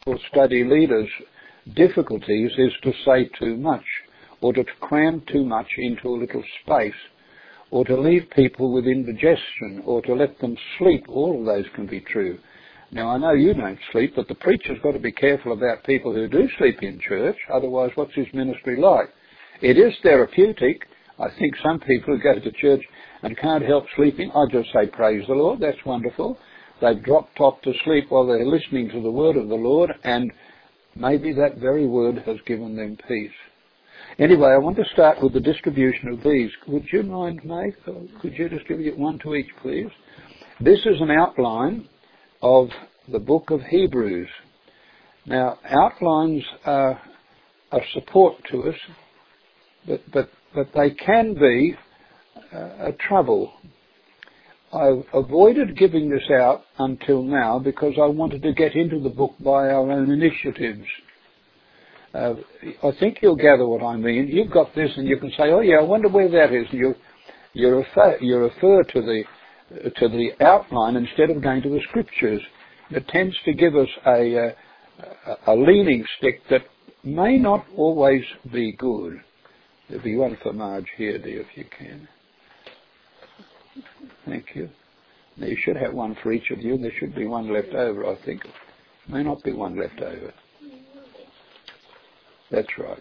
or study leaders' difficulties is to say too much, or to cram too much into a little space, or to leave people with indigestion, or to let them sleep. All of those can be true. Now, I know you don't sleep, but the preacher's got to be careful about people who do sleep in church, otherwise what's his ministry like? It is therapeutic. I think some people who go to church and can't help sleeping, I just say, praise the Lord, that's wonderful. They've dropped off to sleep while they're listening to the word of the Lord, and maybe that very word has given them peace. Anyway, I want to start with the distribution of these. Would you mind, mate? Could you distribute one to each, please? This is an outline of the book of Hebrews. Now, outlines are a support to us, but they can be a trouble. I've avoided giving this out until now because I wanted to get into the book by our own initiatives. I think you'll gather what I mean. You've got this and you can say, oh yeah, I wonder where that is. And you refer to the outline instead of going to the scriptures. It tends to give us a leaning stick that may not always be good. There'll be one for Marge here, dear, if you can. Thank you. Now you should have one for each of you, and there should be one left over, I think. May not be one left over. That's right.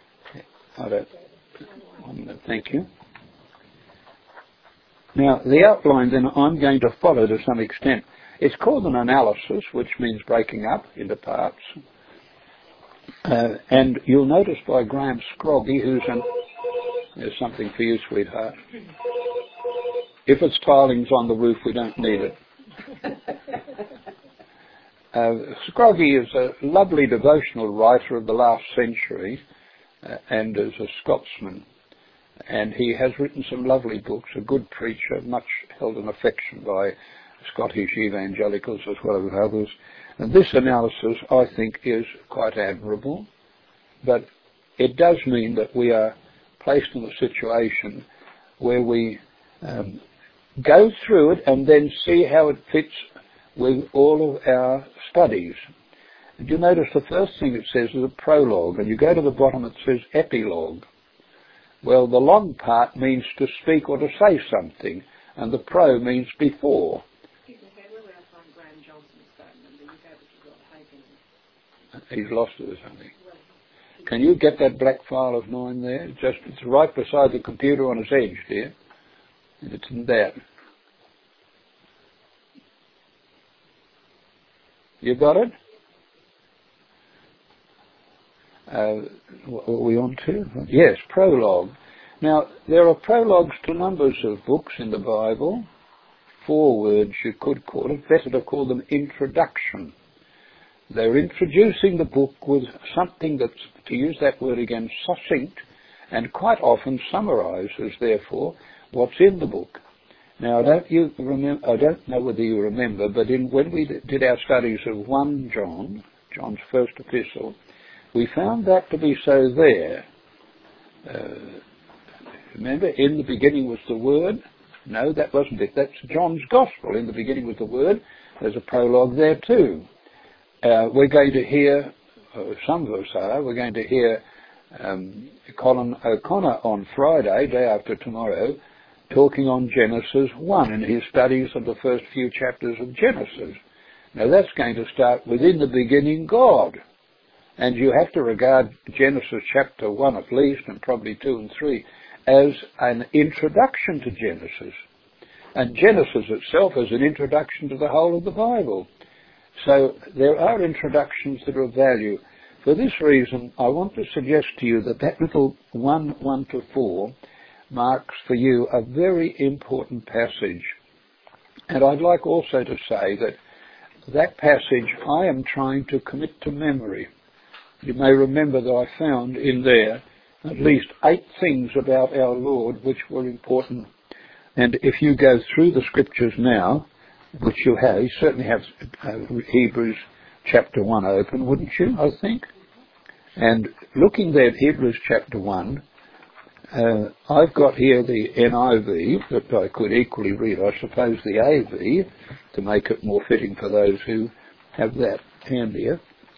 Thank you. Now, the outline then I'm going to follow to some extent. It's called an analysis, which means breaking up into parts. And you'll notice by Graham Scroggie, there's something for you, sweetheart. If it's tilings on the roof, we don't need it. Scroggie is a lovely devotional writer of the last century and is a Scotsman. And he has written some lovely books, a good preacher, much held in affection by Scottish evangelicals as well as others. And this analysis, I think, is quite admirable. But it does mean that we are placed in a situation where we go through it and then see how it fits with all of our studies. And you notice the first thing it says is a prologue, and you go to the bottom it says epilogue. Well, the long part means to speak or to say something, and the pro means before. He's lost it or something. Can you get that black file of mine there? It's right beside the computer on its edge, dear. And it's in that. You got it? What are we on to? Yes, prologue. Now, there are prologues to numbers of books in the Bible. 4 words you could call it. Better to call them introduction. They're introducing the book with something that's, to use that word again, succinct, and quite often summarizes, therefore, what's in the book. Now, I don't know whether you remember, but when we did our studies of 1 John, John's first epistle, we found that to be so there. Remember, in the beginning was the Word? No, that wasn't it. That's John's Gospel. In the beginning was the Word. There's a prologue there too. We're going to hear, some of us are, we're going to hear Colin O'Connor on Friday, day after tomorrow, talking on Genesis 1 in his studies of the first few chapters of Genesis. Now that's going to start with in the beginning God. And you have to regard Genesis chapter 1 at least, and probably 2 and 3, as an introduction to Genesis. And Genesis itself is an introduction to the whole of the Bible. So there are introductions that are of value. For this reason, I want to suggest to you that little 1 to 4 marks for you a very important passage. And I'd like also to say that passage I am trying to commit to memory. You may remember that I found in there at least 8 things about our Lord which were important. And if you go through the scriptures now, which you have, you certainly have Hebrews chapter 1 open, wouldn't you, I think? And looking there at Hebrews chapter 1, I've got here the NIV that I could equally read, I suppose the AV, to make it more fitting for those who have that handier.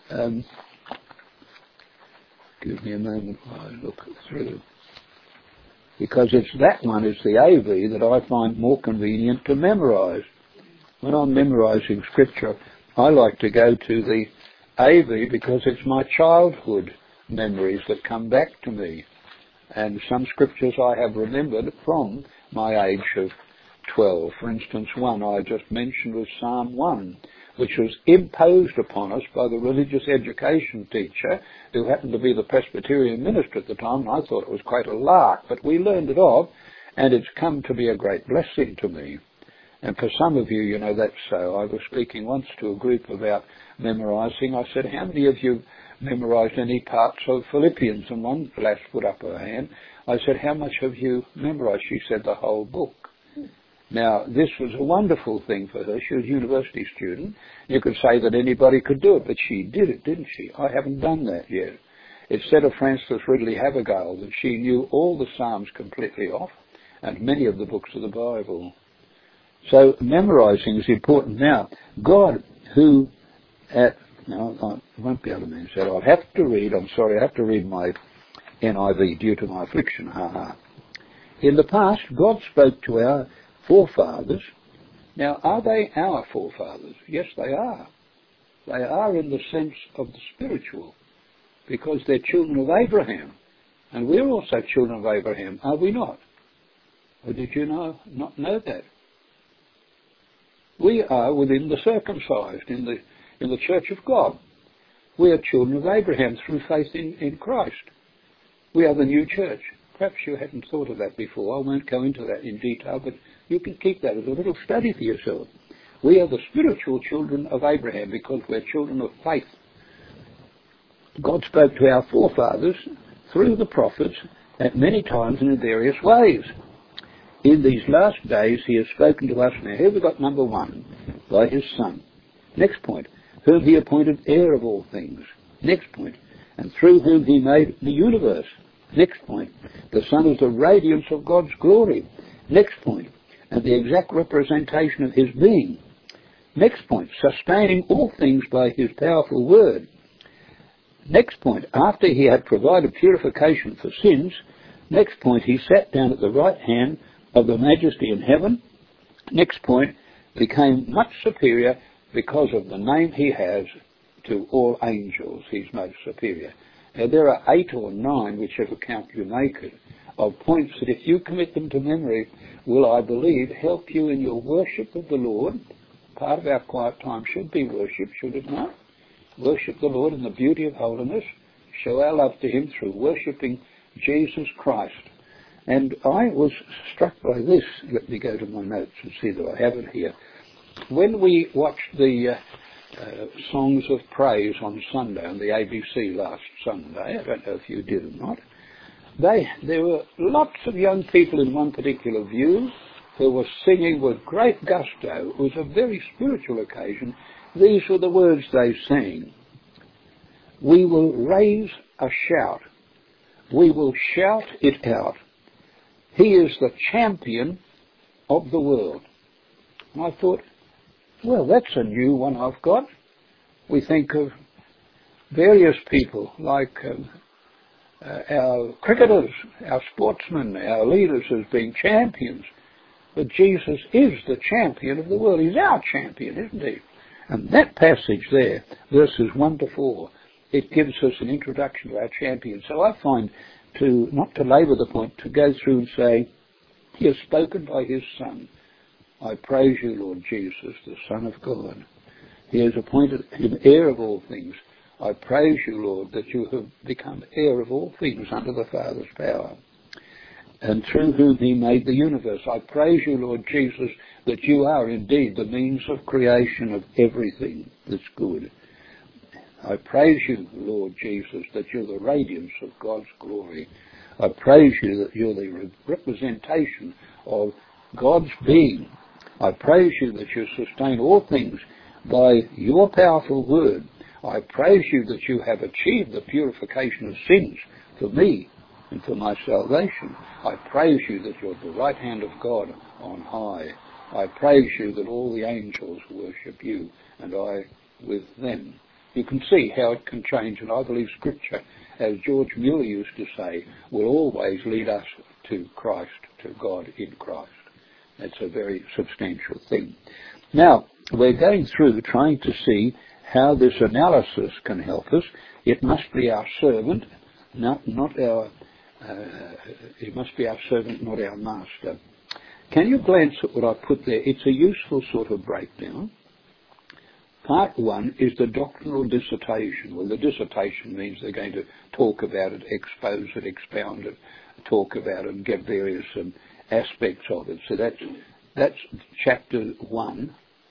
Give me a moment while I look through. Because it's that one, it's the AV, that I find more convenient to memorise. When I'm memorising scripture, I like to go to the AV because it's my childhood memories that come back to me. And some scriptures I have remembered from my age of 12. For instance, one I just mentioned was Psalm 1, which was imposed upon us by the religious education teacher who happened to be the Presbyterian minister at the time, and I thought it was quite a lark, but we learned it off, and it's come to be a great blessing to me. And for some of you, you know that's so. I was speaking once to a group about memorising. I said, how many of you memorised any parts of Philippians? And one lass put up her hand. I said, how much have you memorised? She said, the whole book. Now, this was a wonderful thing for her. She was a university student. You could say that anybody could do it, but she did it, didn't she? I haven't done that yet. It said of Frances Ridley Havergal that she knew all the Psalms completely off and many of the books of the Bible. So memorising is important. Now, God, who I won't be able to mention that. I have to read my NIV due to my affliction. In the past, God spoke to our forefathers. Now, are they our forefathers? Yes, they are. They are in the sense of the spiritual, because they're children of Abraham. And we're also children of Abraham, are we not? Or did you not know that? We are within the circumcised in the church of God. We are children of Abraham through faith in Christ. We are the new church. Perhaps you hadn't thought of that before. I won't go into that in detail, but you can keep that as a little study for yourself. We are the spiritual children of Abraham because we're children of faith. God spoke to our forefathers through the prophets at many times and in various ways. In these last days he has spoken to us. Now here we've got number one, by his Son. Next point, whom he appointed heir of all things. Next point, and through whom he made the universe. Next point, the Son is the radiance of God's glory. Next point, and the exact representation of his being. Next point, sustaining all things by his powerful word. Next point, after he had provided purification for sins. Next point, he sat down at the right hand of the majesty in heaven. Next point, became much superior because of the name he has to all angels. He's most superior. Now there are 8 or 9, whichever count you make it, of points that if you commit them to memory will, I believe, help you in your worship of the Lord. Part of our quiet time should be worship, should it not? Worship the Lord in the beauty of holiness. Show our love to him through worshipping Jesus Christ. And I was struck by this. Let me go to my notes and see that I have it here. When we watched the Songs of Praise on Sunday on the ABC last Sunday, I don't know if you did or not, there were lots of young people in one particular view who were singing with great gusto. It was a very spiritual occasion. These were the words they sang. We will raise a shout. We will shout it out. He is the champion of the world. And I thought, well, that's a new one I've got. We think of various people like our cricketers, our sportsmen, our leaders as being champions. But Jesus is the champion of the world. He's our champion, isn't he? And that passage there, verses 1 to 4, it gives us an introduction to our champion. So I find, not to labour the point, to go through and say, he has spoken by his Son. I praise you, Lord Jesus, the Son of God. He has appointed him heir of all things. I praise you, Lord, that you have become heir of all things under the Father's power, and through whom he made the universe. I praise you, Lord Jesus, that you are indeed the means of creation of everything that's good. I praise you, Lord Jesus, that you're the radiance of God's glory. I praise you that you're the representation of God's being. I praise you that you sustain all things by your powerful word. I praise you that you have achieved the purification of sins for me and for my salvation. I praise you that you're at the right hand of God on high. I praise you that all the angels worship you, and I with them. You can see how it can change, and I believe Scripture, as George Mueller used to say, will always lead us to Christ, to God in Christ. That's a very substantial thing. Now, we're going through trying to see how this analysis can help us. It must be our servant, not our. It must be our servant, not our master. Can you glance at what I put there? It's a useful sort of breakdown. Part 1 is the doctrinal dissertation. Well, the dissertation means they're going to talk about it, expose it, expound it, talk about it, and get various aspects of it. So that's chapter 1,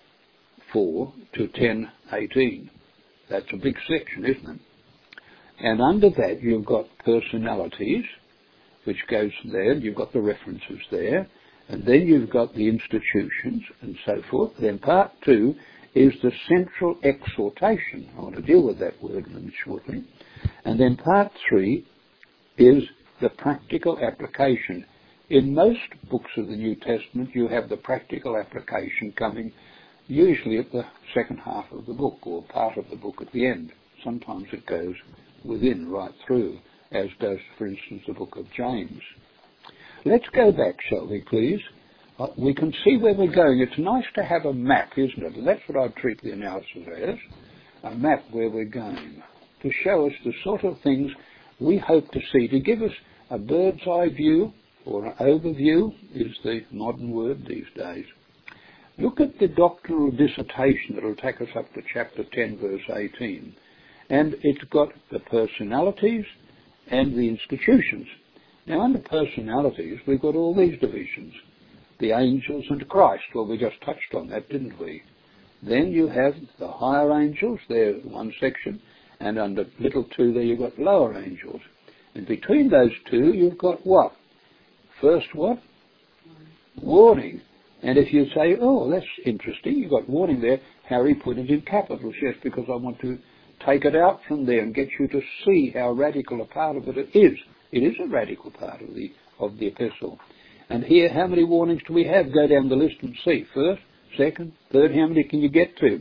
4 to 10, 18. That's a big section, isn't it? And under that you've got personalities, which goes there. You've got the references there. And then you've got the institutions and so forth. Then part 2 is the central exhortation. I want to deal with that word shortly. And then part 3 is the practical application. In most books of the New Testament, you have the practical application coming usually at the second half of the book, or part of the book at the end. Sometimes it goes within, right through, as does, for instance, the book of James. Let's go back, shall we, please? We can see where we're going. It's nice to have a map, isn't it? And that's what I treat the analysis as, a map where we're going, to show us the sort of things we hope to see, to give us a bird's eye view, or an overview is the modern word these days. Look at the doctrinal dissertation that will take us up to chapter 10, verse 18. And it's got the personalities and the institutions. Now, under personalities, we've got all these divisions. The angels and Christ. Well, we just touched on that, didn't we? Then you have the higher angels, they're one section, and under little 2 there you've got lower angels. And between those two you've got what? First what? Warning. And if you say, oh, that's interesting, you've got warning there, Harry put it in capitals, yes, because I want to take it out from there and get you to see how radical a part of it is. It is a radical part of the epistle. And here, how many warnings do we have? Go down the list and see. First, second, third, how many can you get to?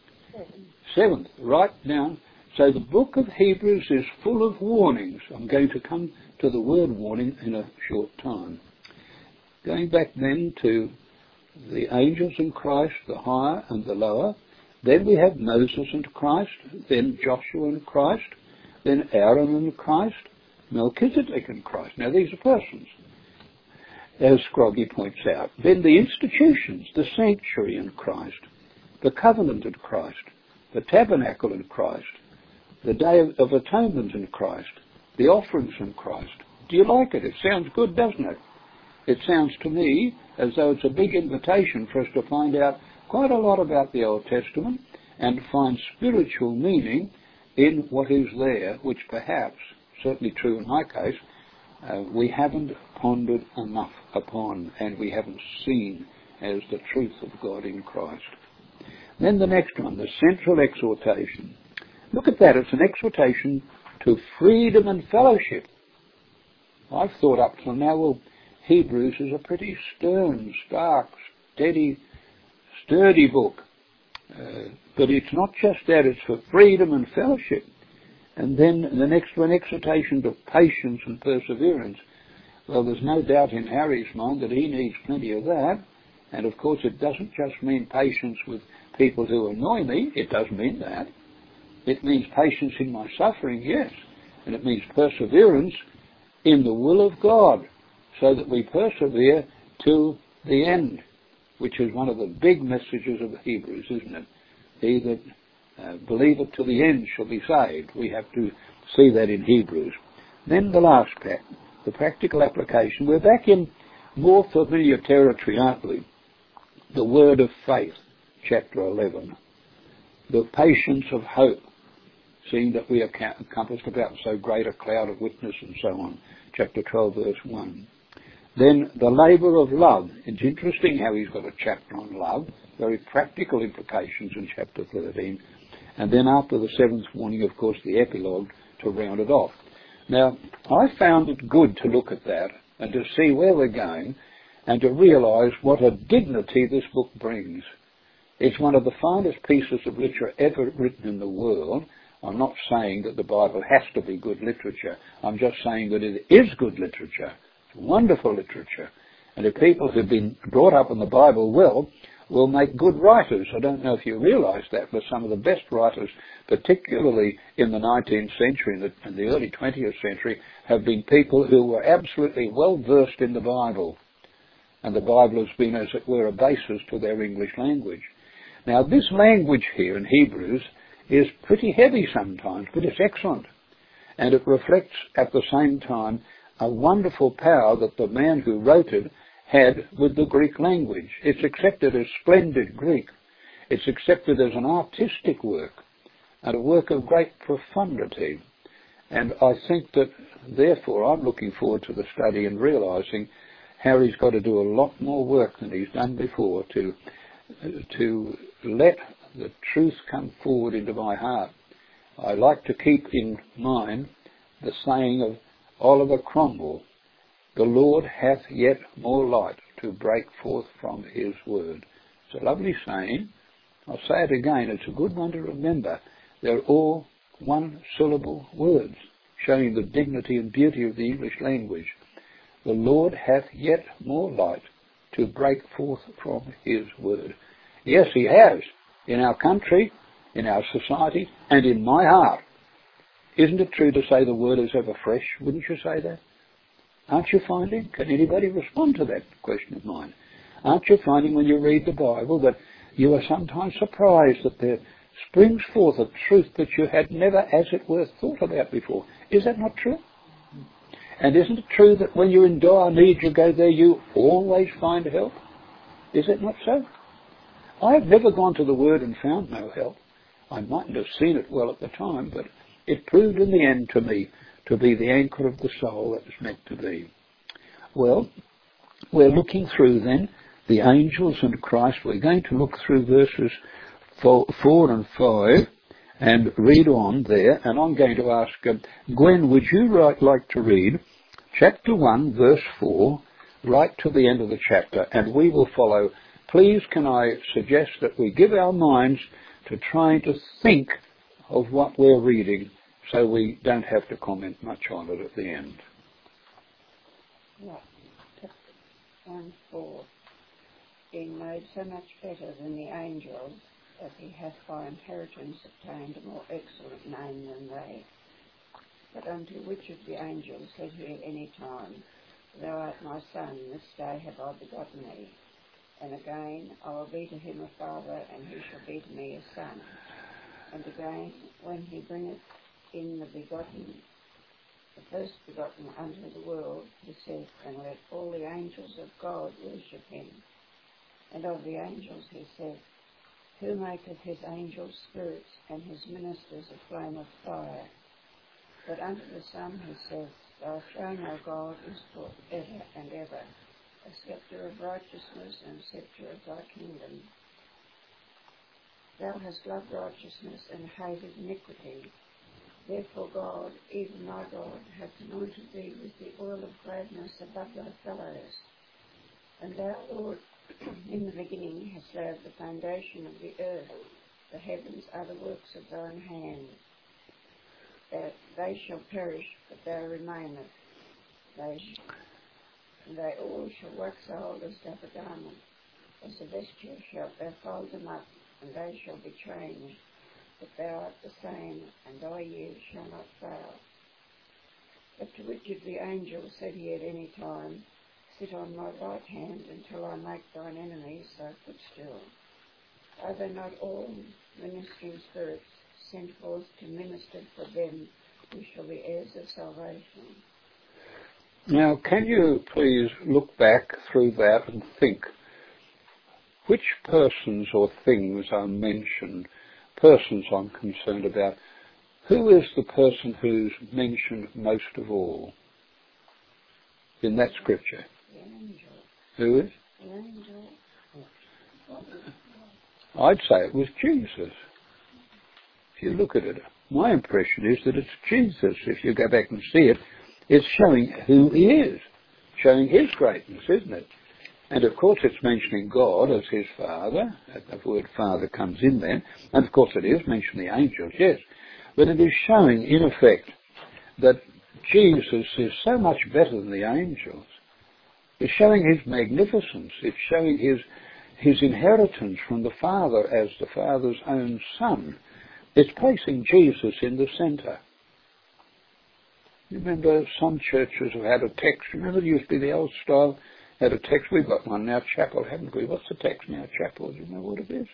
7th, right down. So the book of Hebrews is full of warnings. I'm going to come to the word warning in a short time. Going back then to the angels and Christ, the higher and the lower. Then we have Moses and Christ, then Joshua and Christ, then Aaron and Christ, Melchizedek and Christ. Now these are persons, as Scroggie points out. Then the institutions, the sanctuary in Christ, the covenant in Christ, the tabernacle in Christ, the day of atonement in Christ, the offerings in Christ. Do you like it? It sounds good, doesn't it? It sounds to me as though it's a big invitation for us to find out quite a lot about the Old Testament and find spiritual meaning in what is there, which perhaps, certainly true in my case, we haven't pondered enough upon and we haven't seen as the truth of God in Christ. Then the next one, the central exhortation. Look at that, it's an exhortation to freedom and fellowship. I've thought up till now, well, Hebrews is a pretty stern, stark, steady, sturdy book. But it's not just that, it's for freedom and fellowship. And then the next one, exhortation to patience and perseverance. Well, there's no doubt in Harry's mind that he needs plenty of that. And of course it doesn't just mean patience with people who annoy me. It does mean that. It means patience in my suffering, yes. And it means perseverance in the will of God, so that we persevere to the end, which is one of the big messages of the Hebrews, isn't it? He that believeth to the end shall be saved. We have to see that in Hebrews. Then the last part, the practical application. We're back in more familiar territory, aren't we? The word of faith, chapter 11. The patience of hope, seeing that we are compassed about so great a cloud of witness and so on, chapter 12, verse 1. Then the labour of love. It's interesting how he's got a chapter on love, very practical implications in chapter 13. And then after the 7th warning, of course, the epilogue to round it off. Now, I found it good to look at that and to see where we're going and to realise what a dignity this book brings. It's one of the finest pieces of literature ever written in the world. I'm not saying that the Bible has to be good literature. I'm just saying that it is good literature. It's wonderful literature. And if people who've been brought up in the Bible will make good writers. I don't know if you realise that, but some of the best writers, particularly in the 19th century and the early 20th century, have been people who were absolutely well versed in the Bible. And the Bible has been, as it were, a basis to their English language. Now, this language here in Hebrews is pretty heavy sometimes, but it's excellent. And it reflects at the same time a wonderful power that the man who wrote it had with the Greek language. It's accepted as splendid Greek. It's accepted as an artistic work and a work of great profundity. And I think that, therefore, I'm looking forward to the study and realising how he's got to do a lot more work than he's done before to let the truth come forward into my heart. I like to keep in mind the saying of Oliver Cromwell, "The Lord hath yet more light to break forth from his word." It's a lovely saying. I'll say it again. It's a good one to remember. They're all one-syllable words, showing the dignity and beauty of the English language. The Lord hath yet more light to break forth from his word. Yes, he has, in our country, in our society, and in my heart. Isn't it true to say the word is ever fresh? Wouldn't you say that? Aren't you finding? Can anybody respond to that question of mine? Aren't you finding when you read the Bible that you are sometimes surprised that there springs forth a truth that you had never, as it were, thought about before? Is that not true? And isn't it true that when you're in dire need, you go there, you always find help? Is it not so? I have never gone to the Word and found no help. I mightn't have seen it well at the time, but it proved in the end to me to be the anchor of the soul that it's meant to be. Well, we're looking through then the angels and Christ. We're going to look through verses 4 and 5 and read on there. And I'm going to ask Gwen, would you like to read chapter 1, verse 4, right to the end of the chapter, and we will follow. Please, can I suggest that we give our minds to trying to think of what we're reading so we don't have to comment much on it at the end. Right. 1:4. Being made so much better than the angels, that he hath by inheritance obtained a more excellent name than they. But unto which of the angels said he at any time, Thou art my son, this day have I begotten thee. And again, I will be to him a father, and he shall be to me a son. And again, when he bringeth in the first begotten unto the world, he saith, And let all the angels of God worship him. And of the angels he saith, Who maketh his angels spirits, and his ministers a flame of fire? But unto the Son he saith, Thy throne, O God, is for ever and ever, a sceptre of righteousness and sceptre of thy kingdom. Thou hast loved righteousness and hated iniquity. Therefore God, even thy God, hath anointed thee with the oil of gladness above thy fellows. And thou, Lord, in the beginning hast laid the foundation of the earth. The heavens are the works of thine hand. They shall perish, but thou remainest. They all shall wax old as doth a garment. As a vesture shalt thou fold them up, and they shall be changed. But thou art the same, and thy years shall not fail. But to which of the angels said he at any time, Sit on my right hand until I make thine enemies thy footstool? Are they not all ministering spirits sent forth to minister for them who shall be heirs of salvation? Now, can you please look back through that and think which persons or things are mentioned? Persons I'm concerned about. Who is the person who's mentioned most of all in that scripture? The angel. Who is? The angel. I'd say it was Jesus. If you look at it, my impression is that it's Jesus. If you go back and see it, it's showing who he is, showing his greatness, isn't it? And of course it's mentioning God as his Father. The word Father comes in there. And of course it is mentioning the angels, yes. But it is showing, in effect, that Jesus is so much better than the angels. It's showing his magnificence. It's showing his inheritance from the Father as the Father's own Son. It's placing Jesus in the centre. You remember some churches have had a text. Remember there used to be the old style, had a text. We've got one in our chapel, haven't we? What's the text in our chapel? Do you know what it is?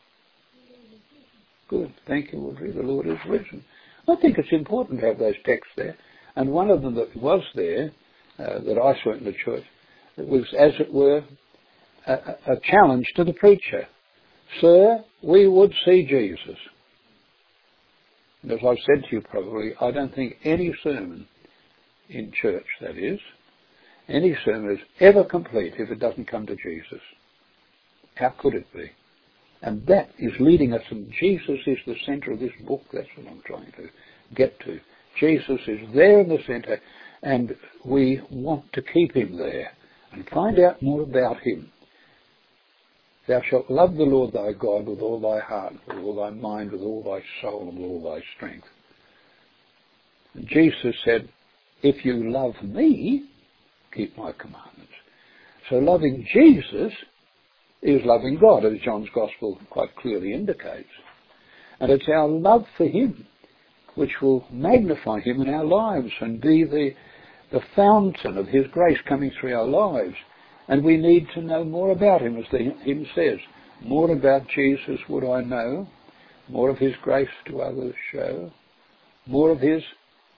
Good. Thank you, Audrey. The Lord is risen. I think it's important to have those texts there. And one of them that was there, that I saw in the church, it was, as it were, a challenge to the preacher. Sir, we would see Jesus. And as I've said to you probably, I don't think any sermon in church, that is, any sermon is ever complete if it doesn't come to Jesus. How could it be? And that is leading us, and Jesus is the centre of this book. That's what I'm trying to get to. Jesus is there in the centre, and we want to keep him there and find out more about him. Thou shalt love the Lord thy God with all thy heart, with all thy mind, with all thy soul, and with all thy strength. And Jesus said, if you love me, keep my commandments. So loving Jesus is loving God, as John's Gospel quite clearly indicates. And it's our love for him which will magnify him in our lives and be the fountain of his grace coming through our lives. And we need to know more about him, as the hymn says. More about Jesus would I know, more of his grace to others show, more of his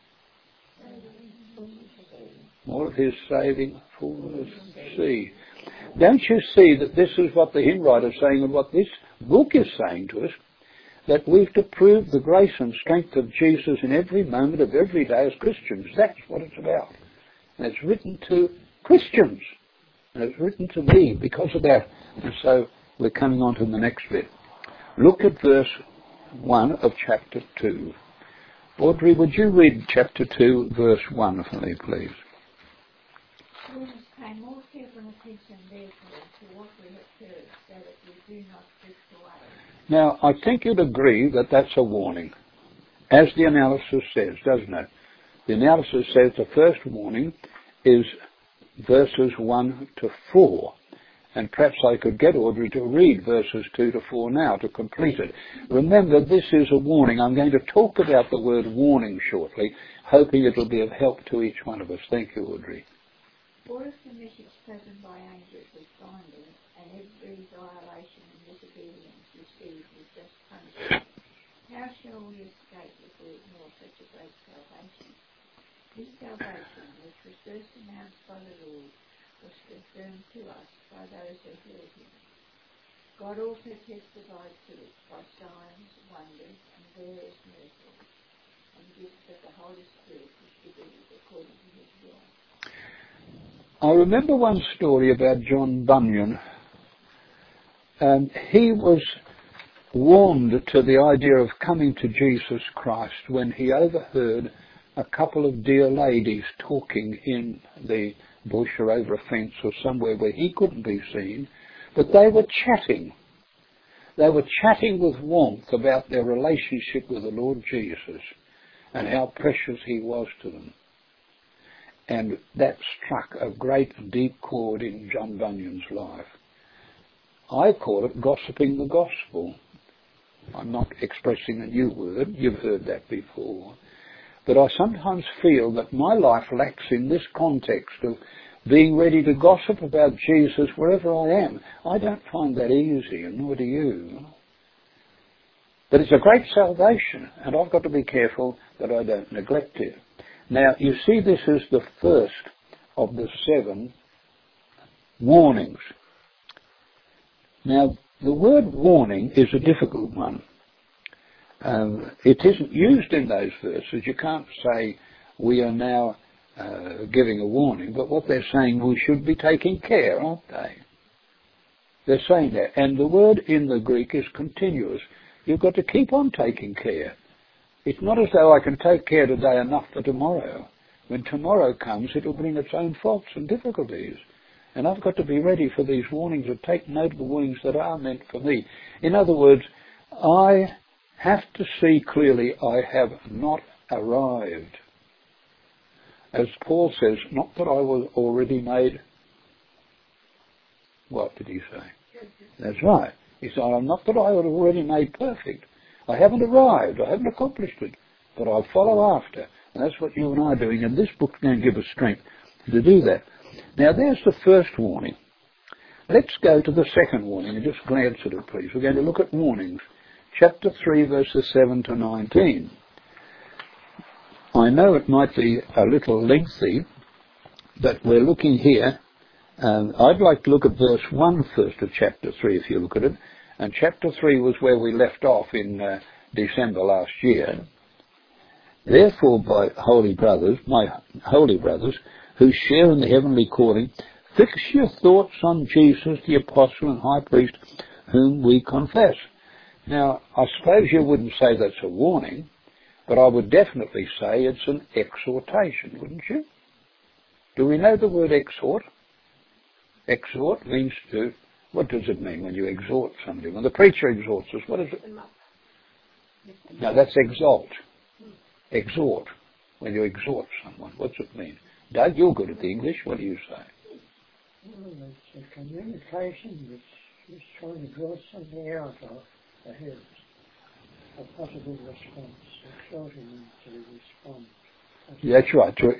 saving fullness see. Don't you see that this is what the hymn writer is saying, and what this book is saying to us, that we've to prove the grace and strength of Jesus in every moment of every day as Christians. That's what it's about. And it's written to Christians. And it's written to me because of that. And so we're coming on to the next bit. Look at verse 1 of chapter 2. Audrey, would you read chapter 2, verse 1 for me, please? We must pay more careful attention, therefore, to what we have heard, so that we do not drift away. Now, I think you'd agree that that's a warning, as the analysis says, doesn't it? The analysis says the first warning is verses 1 to 4. And perhaps I could get Audrey to read verses 2 to 4 now to complete it. Remember, this is a warning. I'm going to talk about the word warning shortly, hoping it'll be of help to each one of us. Thank you, Audrey. Or if the message spoken by angels is binding, and every violation and disobedience received is just punishment, how shall we escape if we ignore such a great salvation? This salvation, which was first announced by the Lord, was confirmed to us by those who heard him. God also testified to it by signs, wonders, and various miracles, and gifts of the Holy Spirit distributed according to his will. I remember one story about John Bunyan. He was warmed to the idea of coming to Jesus Christ when he overheard a couple of dear ladies talking in the bush or over a fence or somewhere where he couldn't be seen, but they were chatting. They were chatting with warmth about their relationship with the Lord Jesus and how precious he was to them. And that struck a great deep chord in John Bunyan's life. I call it gossiping the gospel. I'm not expressing a new word. You've heard that before. But I sometimes feel that my life lacks in this context of being ready to gossip about Jesus wherever I am. I don't find that easy, and nor do you. But it's a great salvation, and I've got to be careful that I don't neglect it. Now, you see, this is the first of the 7 warnings. Now, the word warning is a difficult one. It isn't used in those verses. You can't say we are now giving a warning, but what they're saying, we should be taking care, aren't they? They're saying that. And the word in the Greek is continuous. You've got to keep on taking care. It's not as though I can take care today enough for tomorrow. When tomorrow comes, it'll bring its own faults and difficulties. And I've got to be ready for these warnings and take note of the warnings that are meant for me. In other words, I have to see clearly I have not arrived. As Paul says, not that I was already made. What did he say? That's right. He said, not that I was already made perfect. I haven't arrived. I haven't accomplished it. But I'll follow after. And that's what you and I are doing. And this book's going to give us strength to do that. Now, there's the first warning. Let's go to the second warning and just glance at it, please. We're going to look at warnings. Chapter 3, verses 7 to 19. I know it might be a little lengthy, but we're looking here. I'd like to look at verse 1 first of chapter 3, if you look at it. And chapter 3 was where we left off in December last year. Therefore, my holy brothers, who share in the heavenly calling, fix your thoughts on Jesus, the apostle and high priest, whom we confess. Now, I suppose you wouldn't say that's a warning, but I would definitely say it's an exhortation, wouldn't you? Do we know the word exhort? Exhort means to, what does it mean when you exhort somebody? When the preacher exhorts us, what is it? No, that's exalt. Exhort. When you exhort someone, what's it mean? Doug, you're good at the English. What do you say? Well, it's a communication which is trying to draw something out of the heads. A possible response. Exhorting them to respond. That's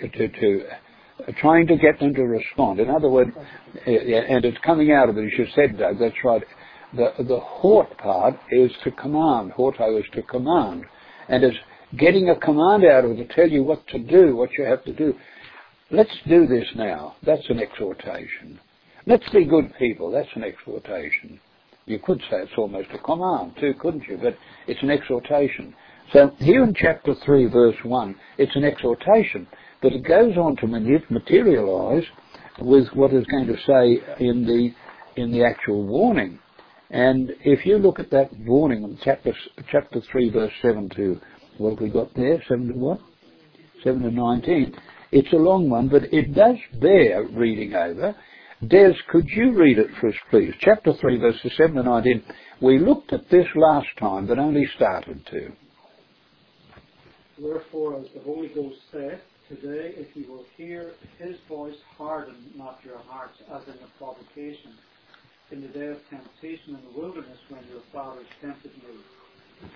right. Trying to get them to respond. In other words, and it's coming out of it, as you said, Doug, that's right. The hort part is to command. Horto is to command. And it's getting a command out of it to tell you what to do, what you have to do. Let's do this now. That's an exhortation. Let's be good people. That's an exhortation. You could say it's almost a command too, couldn't you? But it's an exhortation. So here in chapter 3, verse 1, it's an exhortation. But it goes on to materialise with what it's going to say in the actual warning. And if you look at that warning in chapter 3, verse 7 to, what have we got there? 7 to what? 7 to 19. It's a long one, but it does bear reading over. Des, could you read it for us, please? Chapter 3, verses 7 to 19. We looked at this last time, but only started to. Wherefore, as the Holy Ghost saith, today, if you will hear his voice, harden not your hearts, as in the provocation, in the day of temptation in the wilderness, when your fathers tempted me,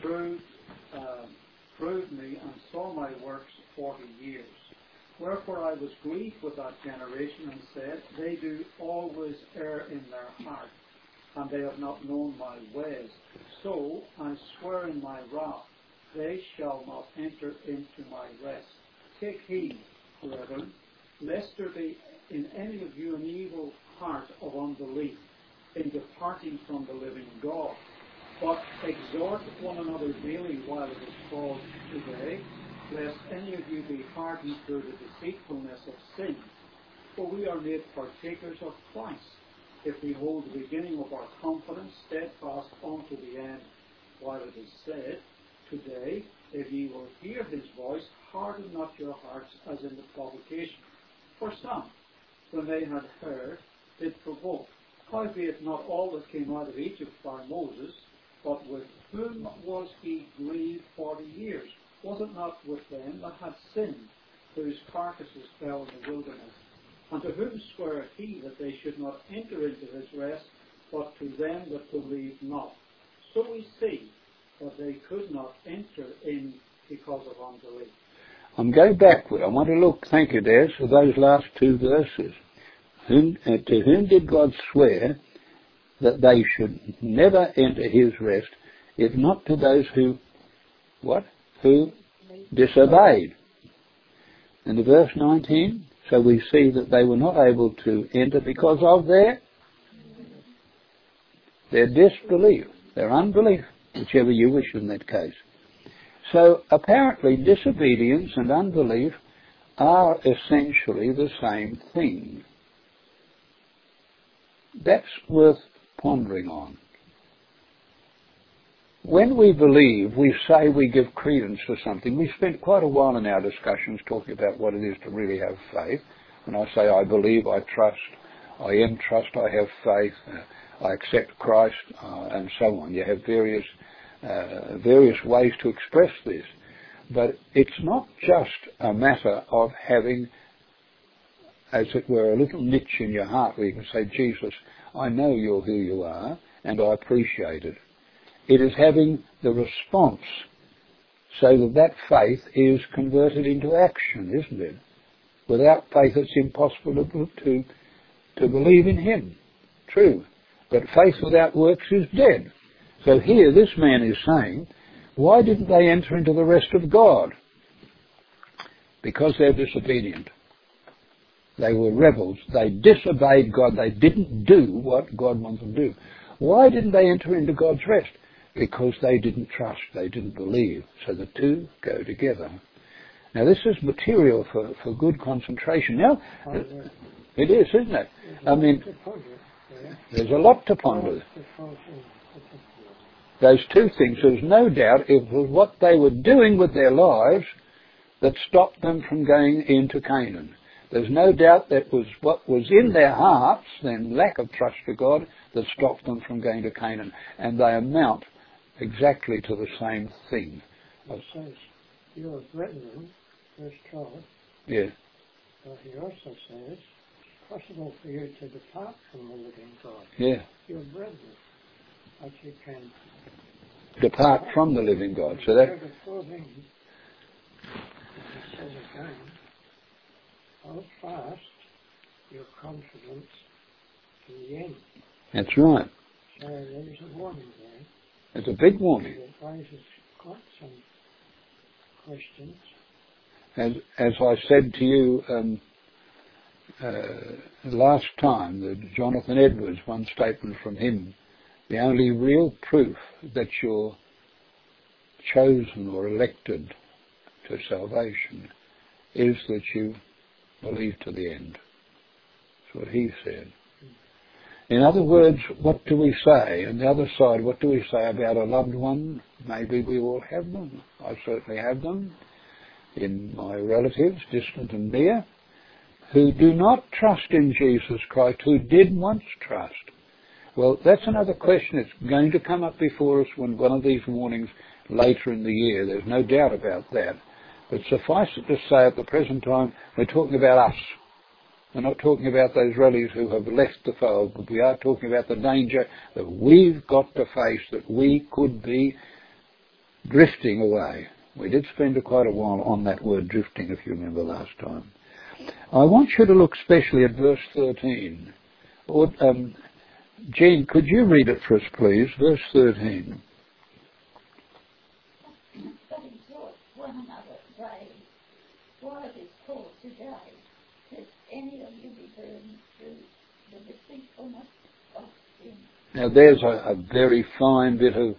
proved me, and saw my works 40 years. Wherefore I was grieved with that generation, and said, they do always err in their heart, and they have not known my ways. So I swear in my wrath, they shall not enter into my rest. Take heed, brethren, lest there be in any of you an evil heart of unbelief, in departing from the living God. But exhort one another daily while it is called today, lest any of you be hardened through the deceitfulness of sin. For we are made partakers of Christ, if we hold the beginning of our confidence steadfast unto the end, while it is said, today, if ye will hear his voice, harden not your hearts as in the provocation. For some, when they had heard, did provoke. Howbeit not all that came out of Egypt by Moses, but with whom was he grieved 40 years? Was it not with them that had sinned, whose carcasses fell in the wilderness? And to whom sweareth he that they should not enter into his rest, but to them that believed not? So we see that they could not enter in because of unbelief. I'm going backward. I want to look, thank you, Des, for those last two verses. To whom did God swear that they should never enter his rest, if not to those who, what? Who disobeyed. In the verse 19, so we see that they were not able to enter because of their disbelief, their unbelief, whichever you wish in that case. So apparently disobedience and unbelief are essentially the same thing. That's worth pondering on. When we believe, we say we give credence to something. We spent quite a while in our discussions talking about what it is to really have faith. When I say I believe, I trust, I entrust, I have faith, I accept Christ, and so on. You have various ways to express this. But it's not just a matter of having, as it were, a little niche in your heart where you can say, Jesus, I know you're who you are, and I appreciate it. It is having the response so that faith is converted into action, isn't it? Without faith it's impossible to believe in Him. True. But faith without works is dead. So here this man is saying, why didn't they enter into the rest of God? Because they're disobedient. They were rebels. They disobeyed God. They didn't do what God wanted them to do. Why didn't they enter into God's rest? Because they didn't trust. They didn't believe. So the two go together. Now this is material for good concentration. Now, it is, isn't it? I mean, there's a lot to ponder. Those two things, there's no doubt it was what they were doing with their lives that stopped them from going into Canaan. There's no doubt that was what was in their hearts, then lack of trust to God, that stopped them from going to Canaan. And they amount exactly to the same thing. It says, your brethren, verse 12. Yeah. But he also says, it's possible for you to depart from the living God. Yeah. Your brethren. But you can depart from the living God. So that. It says again, hold fast your confidence to the end. That's right. So there's a warning there. It's a big warning. It raises quite some questions. As I said to you last time, that Jonathan Edwards, one statement from him, the only real proof that you're chosen or elected to salvation is that you believe to the end. That's what he said. In other words, what do we say? On the other side, what do we say about a loved one? Maybe we all have them. I certainly have them in my relatives, distant and near, who do not trust in Jesus Christ, who did once trust. Well, that's another question. It's going to come up before us when one of these warnings later in the year. There's no doubt about that. But suffice it to say, at the present time, we're talking about us. We're not talking about those relatives who have left the fold, but we are talking about the danger that we've got to face, that we could be drifting away. We did spend quite a while on that word drifting, if you remember last time. I want you to look specially at verse 13. Jean, could you read it for us, please? Verse 13. But exhort one another daily, while it is called today, lest any of you be burdened through the deceitfulness of sin. Now there's a very fine bit of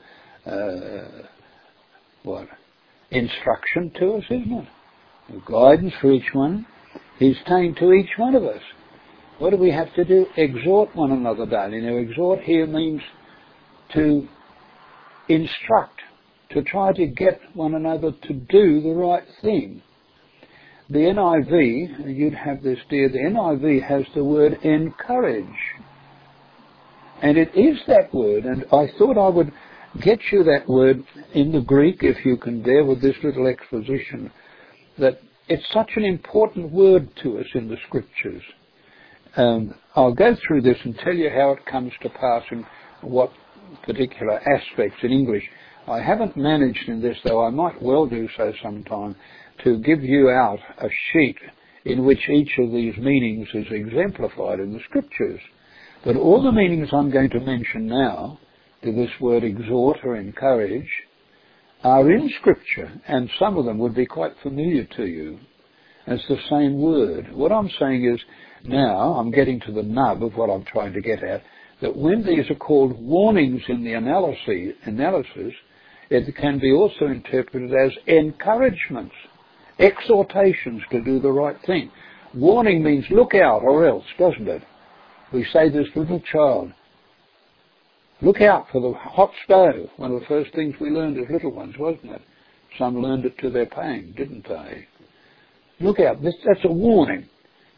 instruction to us, isn't it? Guidance for each one. He's saying to each one of us, what do we have to do? Exhort one another daily. Now, exhort here means to instruct, to try to get one another to do the right thing. The NIV, you'd have this, dear, the NIV has the word encourage. And it is that word, and I thought I would get you that word in the Greek, if you can bear with this little exposition, that it's such an important word to us in the Scriptures. I'll go through this and tell you how it comes to pass in what particular aspects in English. I haven't managed in this, though I might well do so sometime, to give you out a sheet in which each of these meanings is exemplified in the Scriptures. But all the meanings I'm going to mention now to this word exhort or encourage are in Scripture, and some of them would be quite familiar to you. It's the same word. What I'm saying is, now I'm getting to the nub of what I'm trying to get at, that when these are called warnings in the analysis, it can be also interpreted as encouragements, exhortations to do the right thing. Warning means look out or else, doesn't it? We say this to little child, look out for the hot stove. One of the first things we learned as little ones, wasn't it? Some learned it to their pain, didn't they? Look out. That's a warning.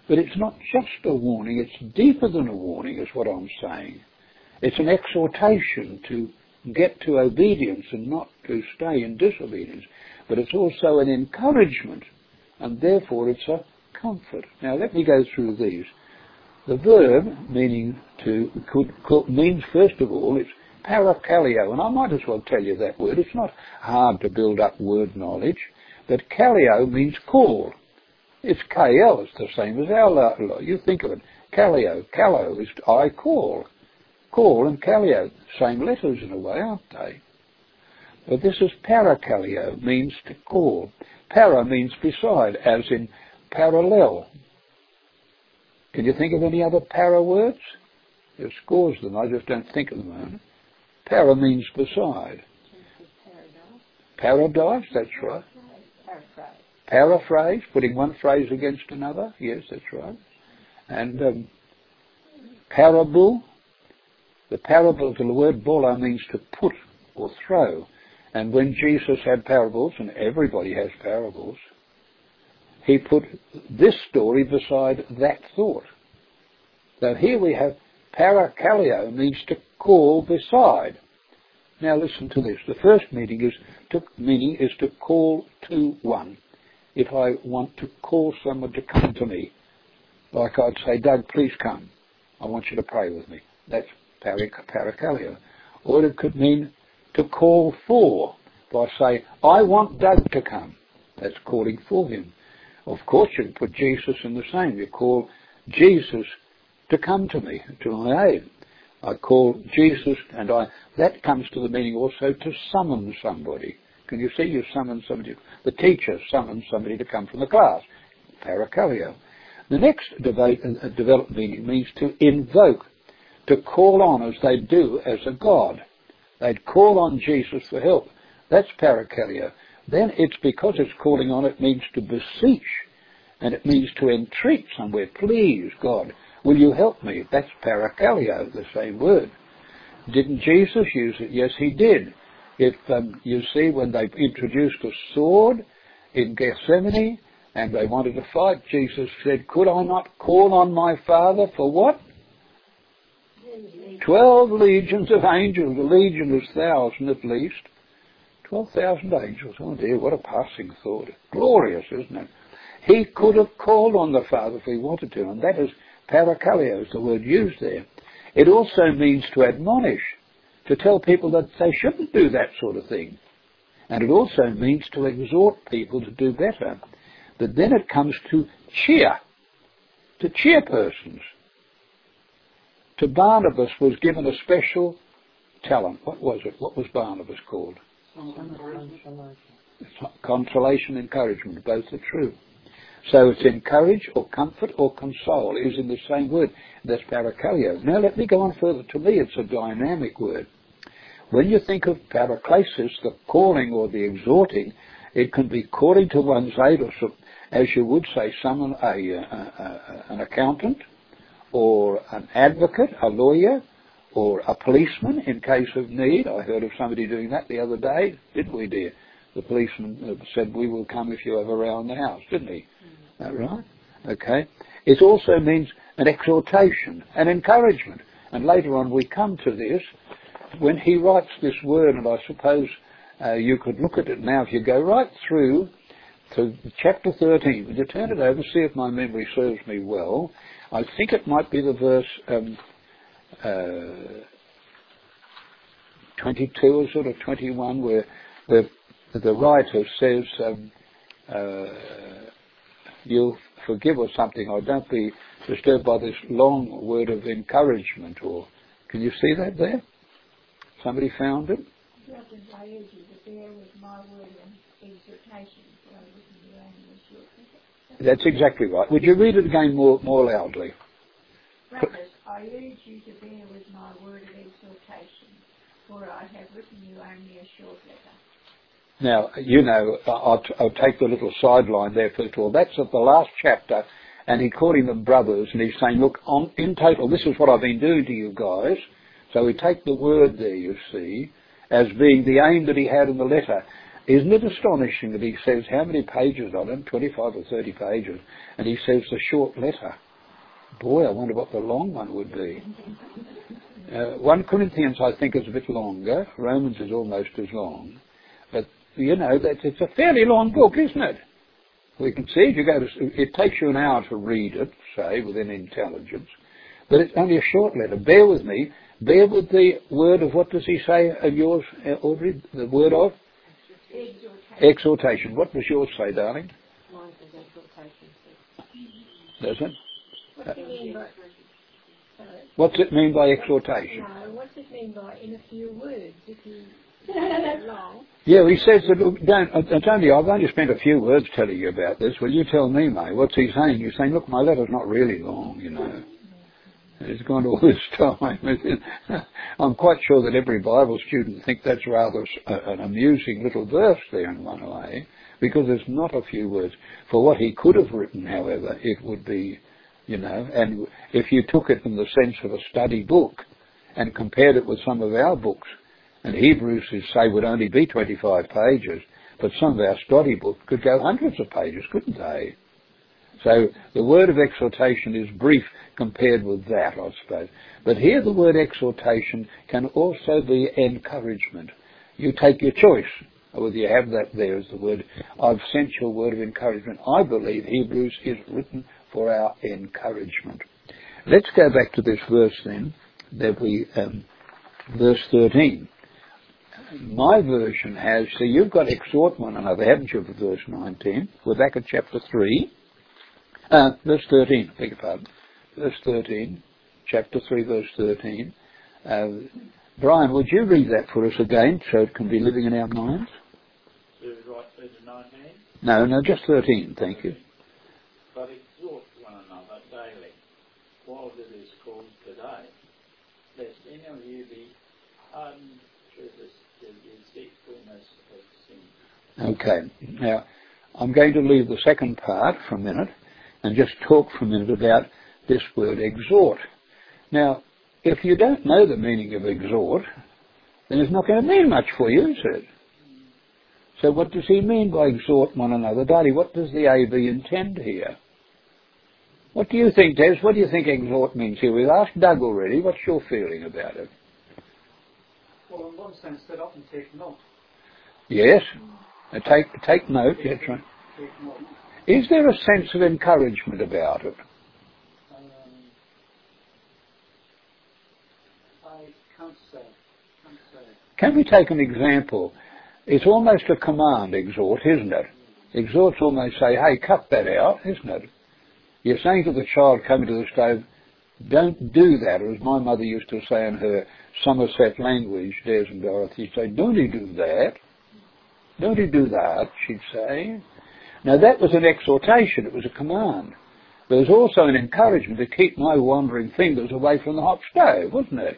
But it's not just a warning, it's deeper than a warning, is what I'm saying. It's an exhortation to get to obedience and not to stay in disobedience. But it's also an encouragement, and therefore it's a comfort. Now let me go through these. The verb meaning means, first of all, it's parakaleo, and I might as well tell you that word. It's not hard to build up word knowledge, but kaleo means call. It's KL, it's the same as our, you think of it, kaleo. Kalo is I call. Call and kaleo, same letters in a way, aren't they? But this is parakaleo, means to call. Para means beside, as in parallel. Can you think of any other para words? There's scores of them, I just don't think of them. Para means beside. Paradise, that's right. Paraphrase, putting one phrase against another. Yes, that's right. And parable. The parable, the word bola, means to put or throw. And when Jesus had parables, and everybody has parables, he put this story beside that thought. So here we have parakaleo, means to call beside. Now listen to this. The first meaning is to call to one. If I want to call someone to come to me, like I'd say, Doug, please come. I want you to pray with me. That's parakaleo. Or it could mean to call for. If I say, I want Doug to come, that's calling for him. Of course, you can put Jesus in the same. You call Jesus to come to me, to my aid. I call Jesus, and that comes to the meaning also to summon somebody. Can you see? You summon somebody. The teacher summons somebody to come from the class. Parakaleo. The next developed meaning means to invoke, to call on as they do as a God. They'd call on Jesus for help. That's parakaleo. Then it's because it's calling on, it means to beseech, and it means to entreat somewhere. Please, God, will you help me? That's parakaleo, the same word. Didn't Jesus use it? Yes, he did. If you see, when they introduced a sword in Gethsemane and they wanted to fight, Jesus said, could I not call on my Father for what? 12 legions of angels. A legion is 1,000 at least. 12,000 angels. Oh dear, what a passing thought. Glorious, isn't it? He could have called on the Father if he wanted to, and that is parakaleo, is the word used there. It also means to admonish, to tell people that they shouldn't do that sort of thing. And it also means to exhort people to do better. But then it comes to cheer persons. To Barnabas was given a special talent. What was it? What was Barnabas called? Consolation, encouragement. Both are true. So it's encourage or comfort or console is in the same word. That's parakaleo. Now let me go on further. To me it's a dynamic word. When you think of paraklesis, the calling or the exhorting, it can be calling to one's aid, or as you would say, someone, an accountant, or an advocate, a lawyer, or a policeman in case of need. I heard of somebody doing that the other day, didn't we, dear? The policeman said, we will come if you have a row in the house, didn't he? Is that right? Okay. It also means an exhortation, an encouragement. And later on we come to this, when he writes this word, and I suppose you could look at it now, if you go right through to chapter 13, would you turn it over, see if my memory serves me well. I think it might be the verse 22 or sort of 21, where the writer says, you'll forgive or something, or don't be disturbed by this long word of encouragement. Or can you see that there? Somebody found it? That's exactly right. Would you read it again more loudly? Brothers, I urge you to bear with my word of exhortation, for I have written you only a short letter. Now, you know, I'll take the little sideline there first of all. That's at the last chapter, and he's calling them brothers, and he's saying, look, in total, this is what I've been doing to you guys. So we take the word there, you see, as being the aim that he had in the letter. Isn't it astonishing that he says how many pages on it, 25 or 30 pages, and he says the short letter. Boy, I wonder what the long one would be. 1 Corinthians, I think, is a bit longer. Romans is almost as long. But, you know, it's a fairly long book, isn't it? We can see it takes you an hour to read it, say, within intelligence. But it's only a short letter. Bear with me. Bear with the word of, what does he say of yours, Audrey? The word of? Exhortation. What does yours say, darling? Mine says exhortation. Does it? What do you mean by... What's it mean by exhortation? No, what's it mean by in a few words? If you long. Yeah, he says that, I've only spent a few words telling you about this. Well, you tell me, mate. What's he saying? You're saying, look, my letter's not really long, you know. It's gone all this time. I'm quite sure that every Bible student thinks that's rather an amusing little verse there in one way, because there's not a few words. For what he could have written, however, it would be, you know, and if you took it in the sense of a study book and compared it with some of our books, and Hebrews, say, would only be 25 pages, but some of our study books could go hundreds of pages, couldn't they? So the word of exhortation is brief compared with that, I suppose. But here the word exhortation can also be encouragement. You take your choice, whether you have that there as the word. I've sent you a word of encouragement. I believe Hebrews is written for our encouragement. Let's go back to this verse then, verse 13. My version has, so you've got exhort one another, haven't you, for verse 19? We're back at chapter 3. Verse 13, beg your pardon. Verse 13, chapter 3, verse 13. Brian, would you read that for us again so it can be living in our minds? Right, verse 19? No, just 13, thank you. But exhort one another daily, while it is called today, lest any of you be hardened through the deceitfulness of sin. Okay, now I'm going to leave the second part for a minute and just talk for a minute about this word exhort. Now, if you don't know the meaning of exhort, then it's not going to mean much for you, is it? So what does he mean by exhort one another daily? What does the AV intend here? What do you think, Des? What do you think exhort means here? We've asked Doug already. What's your feeling about it? Well, in one sense, sit up and take note. Yes. Take note. That's right. Take note. Is there a sense of encouragement about it? I can't say. Can we take an example? It's almost a command, exhort, isn't it? Exhort's almost say, hey, cut that out, isn't it? You're saying to the child coming to the stove, don't do that, or as my mother used to say in her Somerset language, Des and Dorothy, she'd say, don't you do that? Don't you do that, she'd say. Now that was an exhortation, it was a command. There was also an encouragement to keep my wandering fingers away from the hot stove, wasn't it?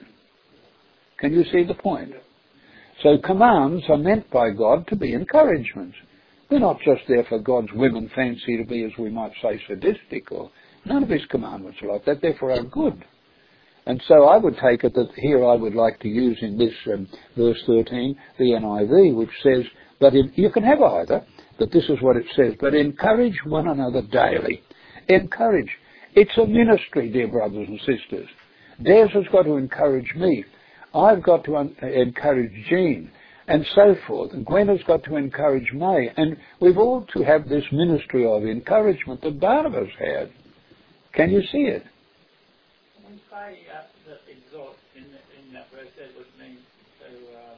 Can you see the point? So commands are meant by God to be encouragements. They're not just there for God's whim and fancy to be, as we might say, sadistic, or none of his commandments are like that. They're for our good. And so I would take it that here I would like to use in this verse 13, the NIV, which says, you can have either, but this is what it says, but encourage one another daily. Encourage. It's a ministry, dear brothers and sisters. Des has got to encourage me. I've got to encourage Jean, and so forth. And Gwen has got to encourage May. And we've all to have this ministry of encouragement that Barnabas had. Can you see it? When you say that exhort in that verse, that would mean to,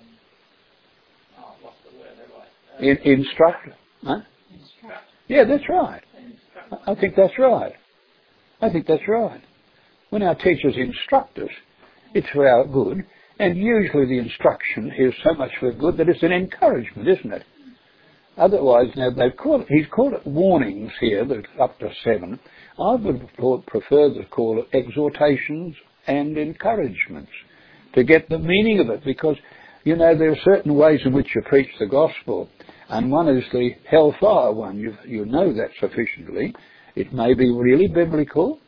I've lost the word, have I? Instruct. Huh? Instruct. Yeah, that's right. I think that's right. I think that's right. When our teachers instruct us, it's for our good, and usually the instruction is so much for good that it's an encouragement, isn't it? Otherwise, now he's called it warnings here, that up to 7. I would prefer to call it exhortations and encouragements to get the meaning of it, because, you know, there are certain ways in which you preach the gospel, and one is the hellfire one. You know that sufficiently. It may be really biblical.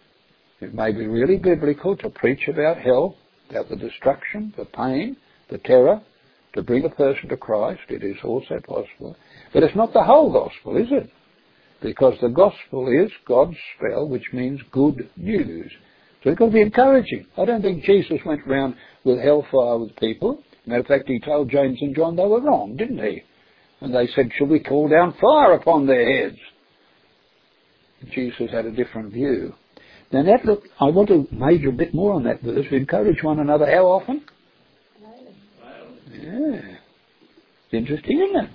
It may be really biblical to preach about hell, about the destruction, the pain, the terror, to bring a person to Christ. It is also possible. But it's not the whole gospel, is it? Because the gospel is God's spell, which means good news. So it's got to be encouraging. I don't think Jesus went round with hellfire with people. Matter of fact, he told James and John they were wrong, didn't he? And they said, shall we call down fire upon their heads? Jesus had a different view. Now I want to major a bit more on that verse. We encourage one another how often? Yeah. It's interesting, isn't it?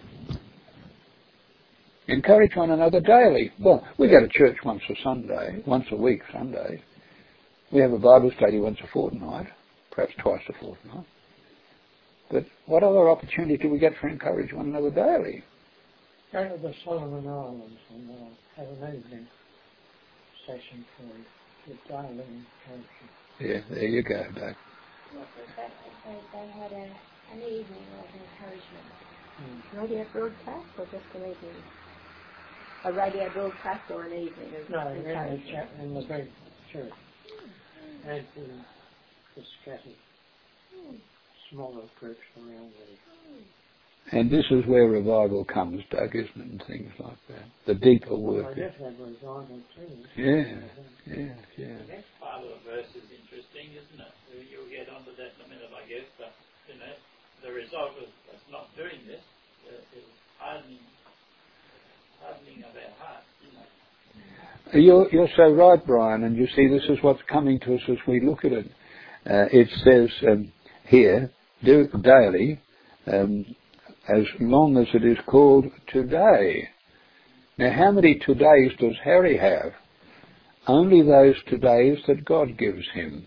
Encourage one another daily. Well, we go to church once a week, Sunday. We have a Bible study once a fortnight, perhaps twice a fortnight. But what other opportunity do we get to encourage one another daily? Go to the Solomon Islands and have an evening session for daily encouragement. Yeah, there you go, Doug. They had an evening of encouragement. Radio broadcast or just an evening? A radio broadcast or an evening of encouragement? In the big church. And the scattered smaller groups around there. And this is where revival comes, Doug, isn't it, and things like that. The deeper work. I did have revival too. Yeah. The next part of the verse is interesting, isn't it? You'll get onto that in a minute, I guess, but, the result of us not doing this is hardening of our hearts, isn't it? You're so right, Brian, and you see this is what's coming to us as we look at it. It says here, do it daily, as long as it is called today. Now, how many todays does Harry have? Only those todays that God gives him.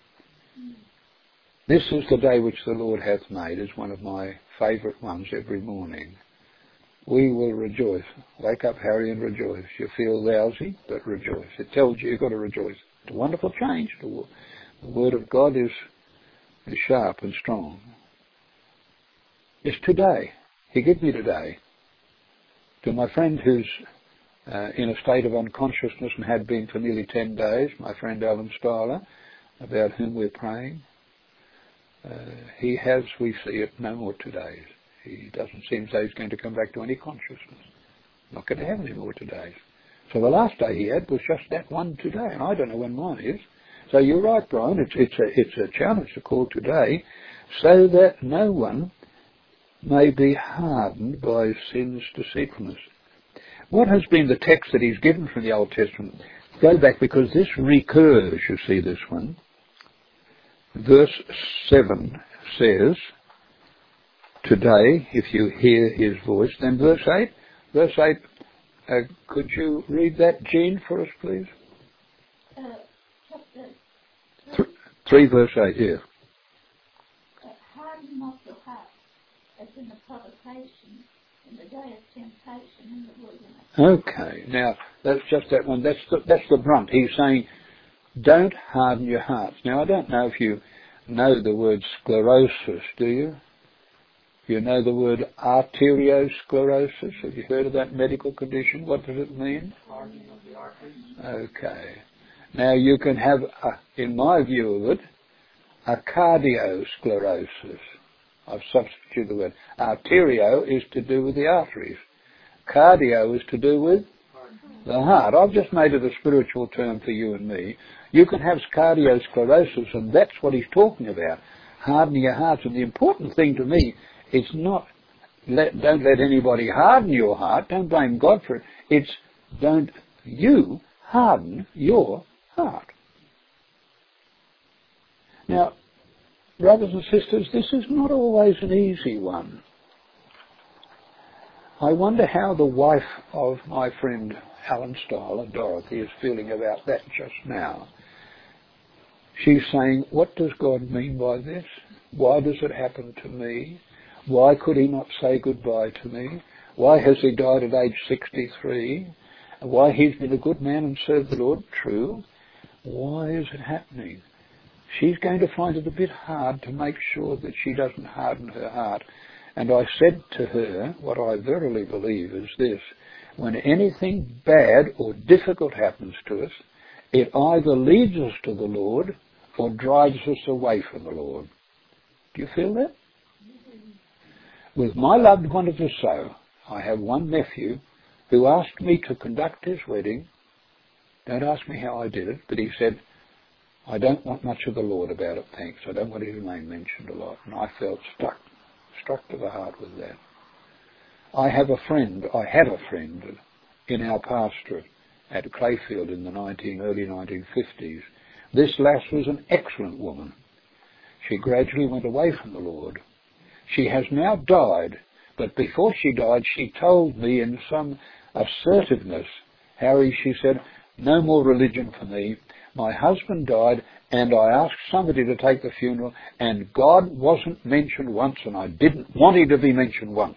This is the day which the Lord hath made, is one of my favourite ones every morning. We will rejoice. Wake up, Harry, and rejoice. You feel lousy, but rejoice. It tells you you've got to rejoice. It's a wonderful change. The Word of God is sharp and strong. It's today. He gave me today. To my friend who's in a state of unconsciousness and had been for nearly 10 days, my friend Alan Styler, about whom we're praying, he has, we see it, no more todays. He doesn't seem as though he's going to come back to any consciousness. Not going to have any more todays. So the last day he had was just that one today, and I don't know when mine is. So you're right, Brian, it's a challenge to call today, so that no one may be hardened by sin's deceitfulness. What has been the text that he's given from the Old Testament? Go back, because this recurs, you see this one. Verse 7 says, today, if you hear his voice. Then verse 8, could you read that, Jean, for us, please? Chapter 3 verse 8, yeah. harden not your heart, as in the provocation, in the day of temptation in the wilderness. Okay, now, that's just that one. That's the brunt. He's saying, don't harden your hearts. Now, I don't know if you know the word sclerosis, do you? You know the word arteriosclerosis? Have you heard of that medical condition? What does it mean? Hardening of the arteries. Okay. Now you can have, in my view of it, a cardiosclerosis. I've substituted the word. Arterio is to do with the arteries. Cardio is to do with the heart. I've just made it a spiritual term for you and me. You can have cardiosclerosis, and that's what he's talking about. Hardening your hearts. And the important thing to me, it's not, don't let anybody harden your heart. Don't blame God for it. It's don't you harden your heart. Now, brothers and sisters, this is not always an easy one. I wonder how the wife of my friend Alan Styler, Dorothy, is feeling about that just now. She's saying, what does God mean by this? Why does it happen to me? Why could he not say goodbye to me? Why has he died at age 63? Why he's been a good man and served the Lord? True. Why is it happening? She's going to find it a bit hard to make sure that she doesn't harden her heart. And I said to her, what I verily believe is this: when anything bad or difficult happens to us, it either leads us to the Lord or drives us away from the Lord. Do you feel that? With my loved one it is so. I have one nephew who asked me to conduct his wedding. Don't ask me how I did it, but he said, I don't want much of the Lord about it, thanks. I don't want his name mentioned a lot. And I felt struck to the heart with that. I had a friend in our pastorate at Clayfield in the early 1950s. This lass was an excellent woman. She gradually went away from the Lord. She has now died, but before she died, she told me in some assertiveness, Harry, she said, no more religion for me. My husband died, and I asked somebody to take the funeral, and God wasn't mentioned once, and I didn't want him to be mentioned once.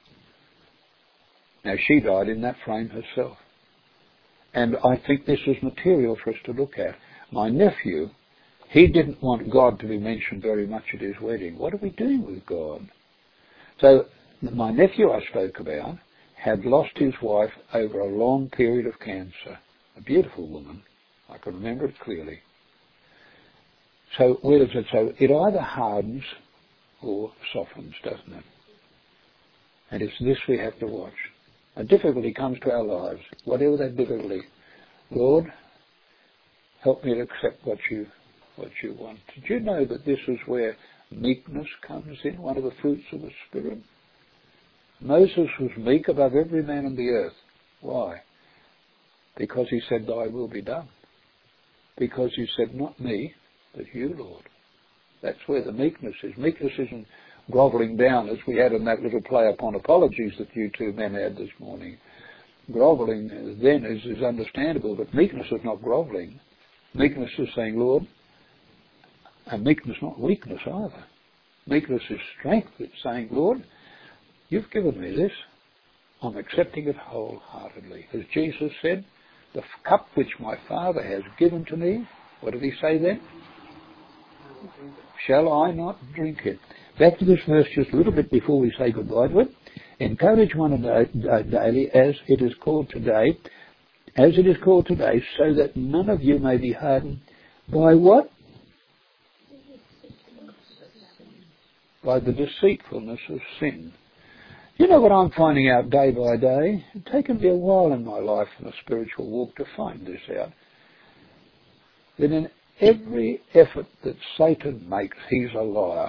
Now, she died in that frame herself. And I think this is material for us to look at. My nephew, he didn't want God to be mentioned very much at his wedding. What are we doing with God? So, my nephew I spoke about had lost his wife over a long period of cancer. A beautiful woman. I can remember it clearly. So, where does it so? It either hardens or softens, doesn't it? And it's this we have to watch. A difficulty comes to our lives, whatever that difficulty. Lord, help me to accept what you want. Did you know that this is where meekness comes in, one of the fruits of the Spirit? Moses was meek above every man on the earth. Why? Because he said, thy will be done. Because he said, not me, but you, Lord. That's where the meekness is. Meekness isn't grovelling down, as we had in that little play upon apologies that you two men had this morning. Grovelling then is understandable, but meekness is not grovelling. Meekness is saying, Lord, and meekness not weakness either. Meekness is strength. It's saying, Lord, you've given me this. I'm accepting it wholeheartedly. As Jesus said, the cup which my Father has given to me, what did he say then? Shall I not drink it? Back to this verse just a little bit before we say goodbye to it. Encourage one another daily as it is called today, so that none of you may be hardened by what? By the deceitfulness of sin. You know what I'm finding out day by day? It's taken me a while in my life in a spiritual walk to find this out. That in every effort that Satan makes, he's a liar.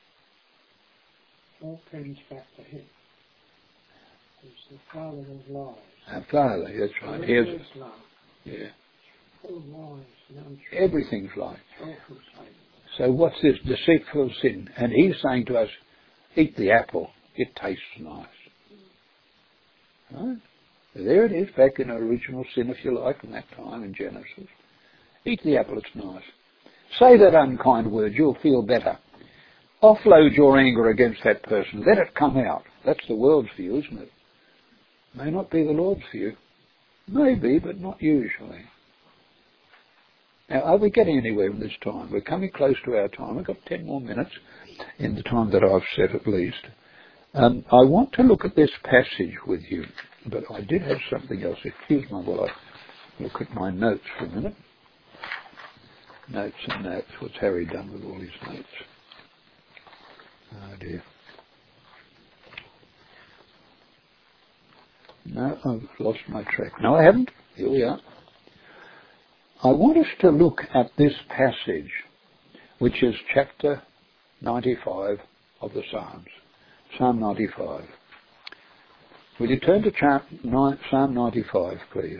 All comes back to him. He's the father of lies. Our Father, that's right. Here's lies. Yeah. Full of lies and untruth. Everything's lies. All from Satan. So what's this deceitful sin? And he's saying to us, eat the apple. It tastes nice. Right? So there it is, back in original sin, if you like, in that time in Genesis. Eat the apple, it's nice. Say that unkind word, you'll feel better. Offload your anger against that person. Let it come out. That's the world's view, isn't it? May not be the Lord's view. Maybe, but not usually. Now, are we getting anywhere in this time? We're coming close to our time. We've got 10 more minutes in the time that I've set at least. I want to look at this passage with you, but I did have something else. Excuse me while I look at my notes for a minute. Notes and notes. What's Harry done with all his notes? Oh dear. No, I've lost my track. No, I haven't. Here we are. I want us to look at this passage, which is chapter 95 of the Psalms. Psalm 95. Will you turn to Psalm 95, please?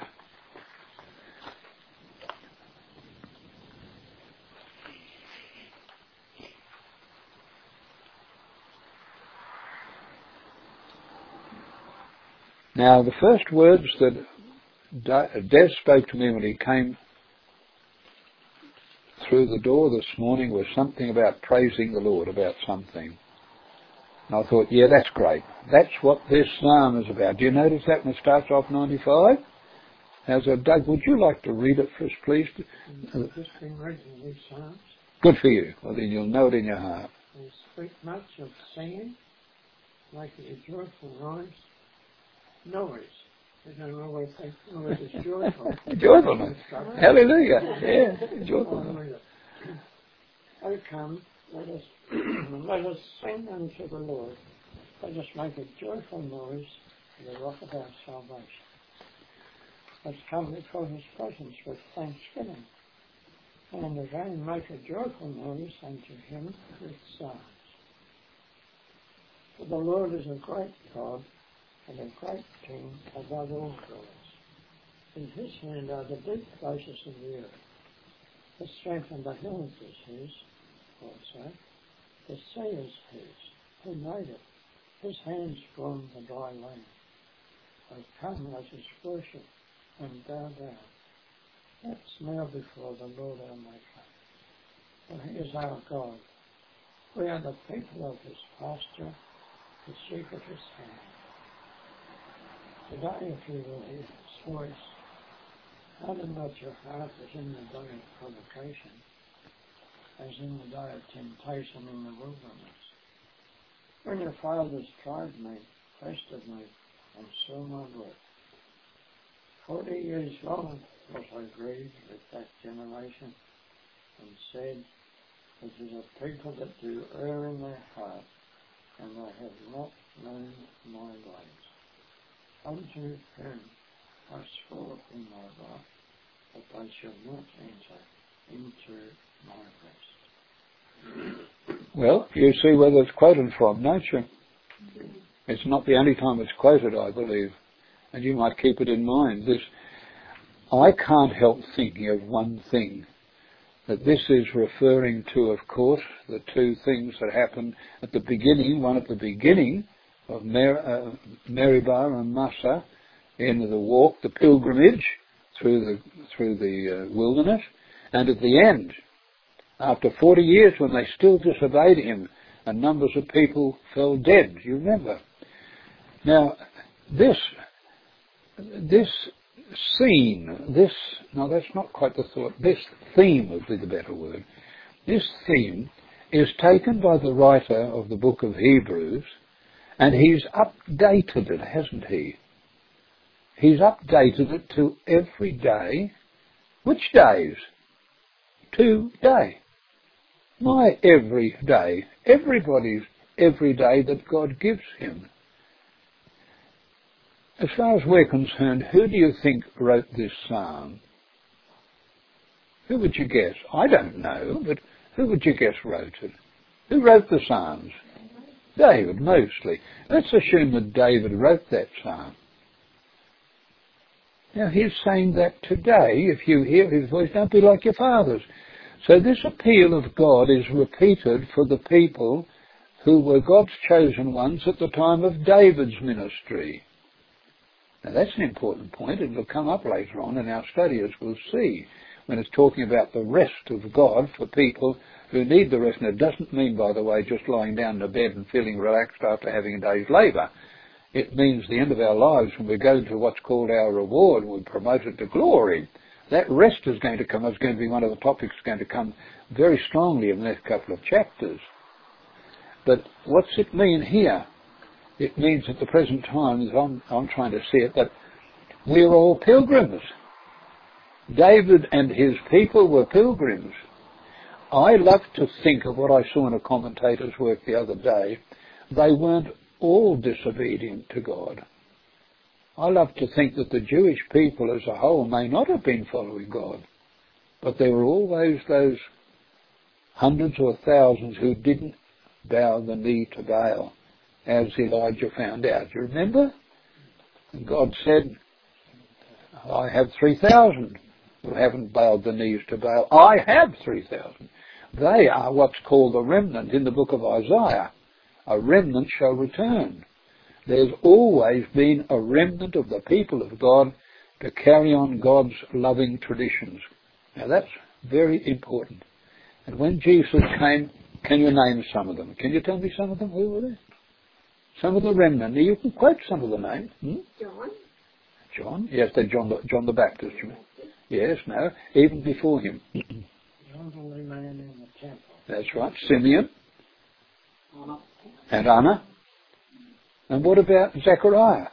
Now, the first words that Des spoke to me when he came through the door this morning was something about praising the Lord, about something. And I thought, yeah, that's great. That's what this psalm is about. Do you notice that when it starts off 95? Doug, would you like to read it for us, please? I've just been reading these psalms. Good for you. Well, then you'll know it in your heart. They speak much of singing, making a joyful noise. Noise. I don't always think noise is joyful. Joyfulness. Hallelujah. Yeah, joyfulness. O come, let us sing unto the Lord. Let us make a joyful noise to the rock of our salvation. Let's come before his presence with thanksgiving, and again make a joyful noise unto him with psalms. For the Lord is a great God and a great King above all gods. In his hand are the deep places of the earth. The strength of the hills is his also. The sea is his, who made it. His hands formed the dry land. O come, let us worship and bow down. Let's kneel before the Lord our Maker. For he is our God. We are the people of his pasture, the sheep of his hand. Today, if you will hear his voice, harden not your heart as in the day of provocation, as in the day of temptation in the wilderness. When your fathers tried me, tested me, and saw my work. 40 years long was I grieved with that generation, and said, it is a people that do err in their heart, and they have not known my ways. Unto whom I swore in my wrath, that they shall not enter into my rest. Well, you see where it's quoted from, don't you? It's not the only time it's quoted, I believe. And you might keep it in mind. I can't help thinking of one thing. That this is referring to, of course, the two things that happened at the beginning. One at the beginning of Meribah and Massah, in the walk, the pilgrimage through the wilderness, and at the end, after 40 years, when they still disobeyed him, and numbers of people fell dead. You remember? Now, this scene, no, that's not quite the thought. This theme would be the better word. This theme is taken by the writer of the book of Hebrews, and he's updated it, hasn't he? He's updated it to every day. Which days? Today. My every day. Everybody's every day that God gives him. As far as we're concerned, who do you think wrote this psalm? Who would you guess? I don't know, but who would you guess wrote it? Who wrote the psalms? David, mostly. Let's assume that David wrote that psalm. Now he's saying that today, if you hear his voice, don't be like your fathers. So this appeal of God is repeated for the people who were God's chosen ones at the time of David's ministry. Now that's an important point. It will come up later on in our study, as we'll see, when it's talking about the rest of God for people who need the rest. And it doesn't mean, by the way, just lying down in a bed and feeling relaxed after having a day's labour. It means the end of our lives when we go to what's called our reward, we're promoted to glory. That rest is going to come. It's going to be one of the topics going to come very strongly in the next couple of chapters. But what's it mean here? It means at the present time, as I'm trying to see it, that we're all pilgrims. David and his people were pilgrims. I love to think of what I saw in a commentator's work the other day. They weren't all disobedient to God. I love to think that the Jewish people as a whole may not have been following God, but there were always those hundreds or thousands who didn't bow the knee to Baal, as Elijah found out. Do you remember? And God said, I have 3,000 who haven't bowed the knees to Baal. I have 3,000. They are what's called the remnant in the book of Isaiah. A remnant shall return. There's always been a remnant of the people of God to carry on God's loving traditions. Now that's very important. And when Jesus came, can you name some of them? Can you tell me some of them? Who were they? Some of the remnant. Now you can quote some of the names. John? Yes, they're John the Baptist. Yes, no. Even before him. John the only man in the temple. That's right. Simeon. And Anna. And what about Zechariah?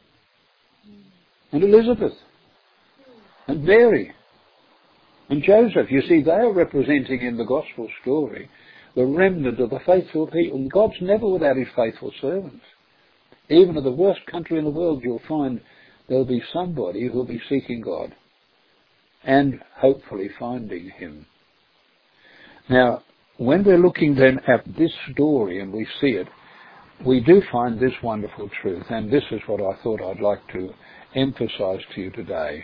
And Elizabeth? And Mary? And Joseph? You see, they are representing in the gospel story the remnant of the faithful people. And God's never without his faithful servants. Even in the worst country in the world, you'll find there'll be somebody who'll be seeking God and hopefully finding Him. Now, when we're looking then at this story and we see it, we do find this wonderful truth, and this is what I thought I'd like to emphasize to you today.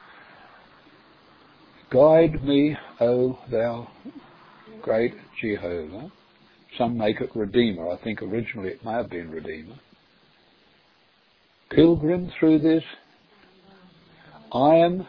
Guide me, O thou great Jehovah. Some make it Redeemer. I think originally it may have been Redeemer. Pilgrim through this, I am,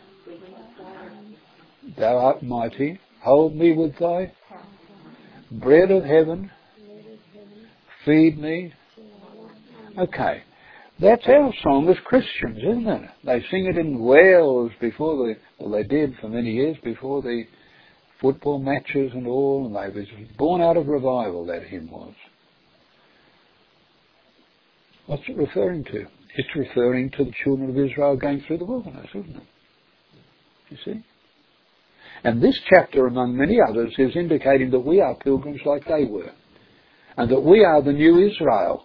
thou art mighty, hold me with thy bread of heaven, feed me. Okay, that's our song as Christians, isn't it? They sing it in Wales before they did for many years before the football matches and all, and they was born out of revival, that hymn was. What's it referring to? It's referring to the children of Israel going through the wilderness, isn't it? You see? And this chapter, among many others, is indicating that we are pilgrims like they were, and that we are the new Israel.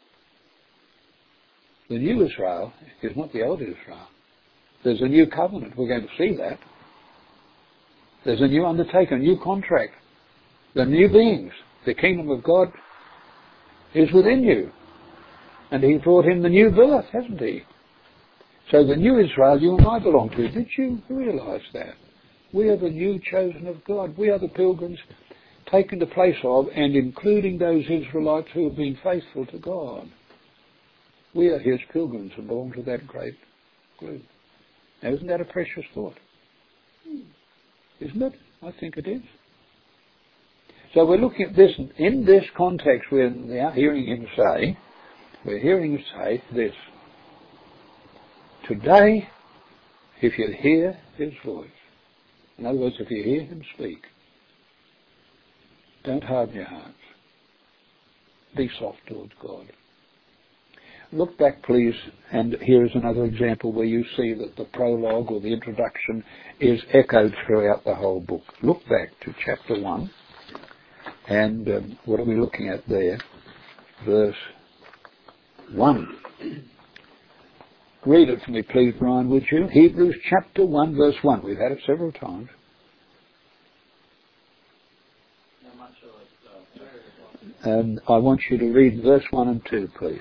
The new Israel is not the old Israel. There's a new covenant. We're going to see that. There's a new undertaking, a new contract. The new beings. The kingdom of God is within you. And He brought in the new birth, hasn't He? So the new Israel you and I belong to. Did you realise that? We are the new chosen of God. We are the pilgrims taken the place of and including those Israelites who have been faithful to God. We are His pilgrims and belong to that great group. Now, isn't that a precious thought? Isn't it? I think it is. So we're looking at this, in this context we're now hearing Him say this. Today, if you hear His voice, in other words, if you hear Him speak, don't harden your hearts. Be soft towards God. Look back, please, and here is another example where you see that the prologue or the introduction is echoed throughout the whole book. Look back to chapter 1, and what are we looking at there? Verse 1. Read it for me, please, Brian, would you? Hebrews chapter 1, verse 1. We've had it several times. And I want you to read verse 1 and 2, please.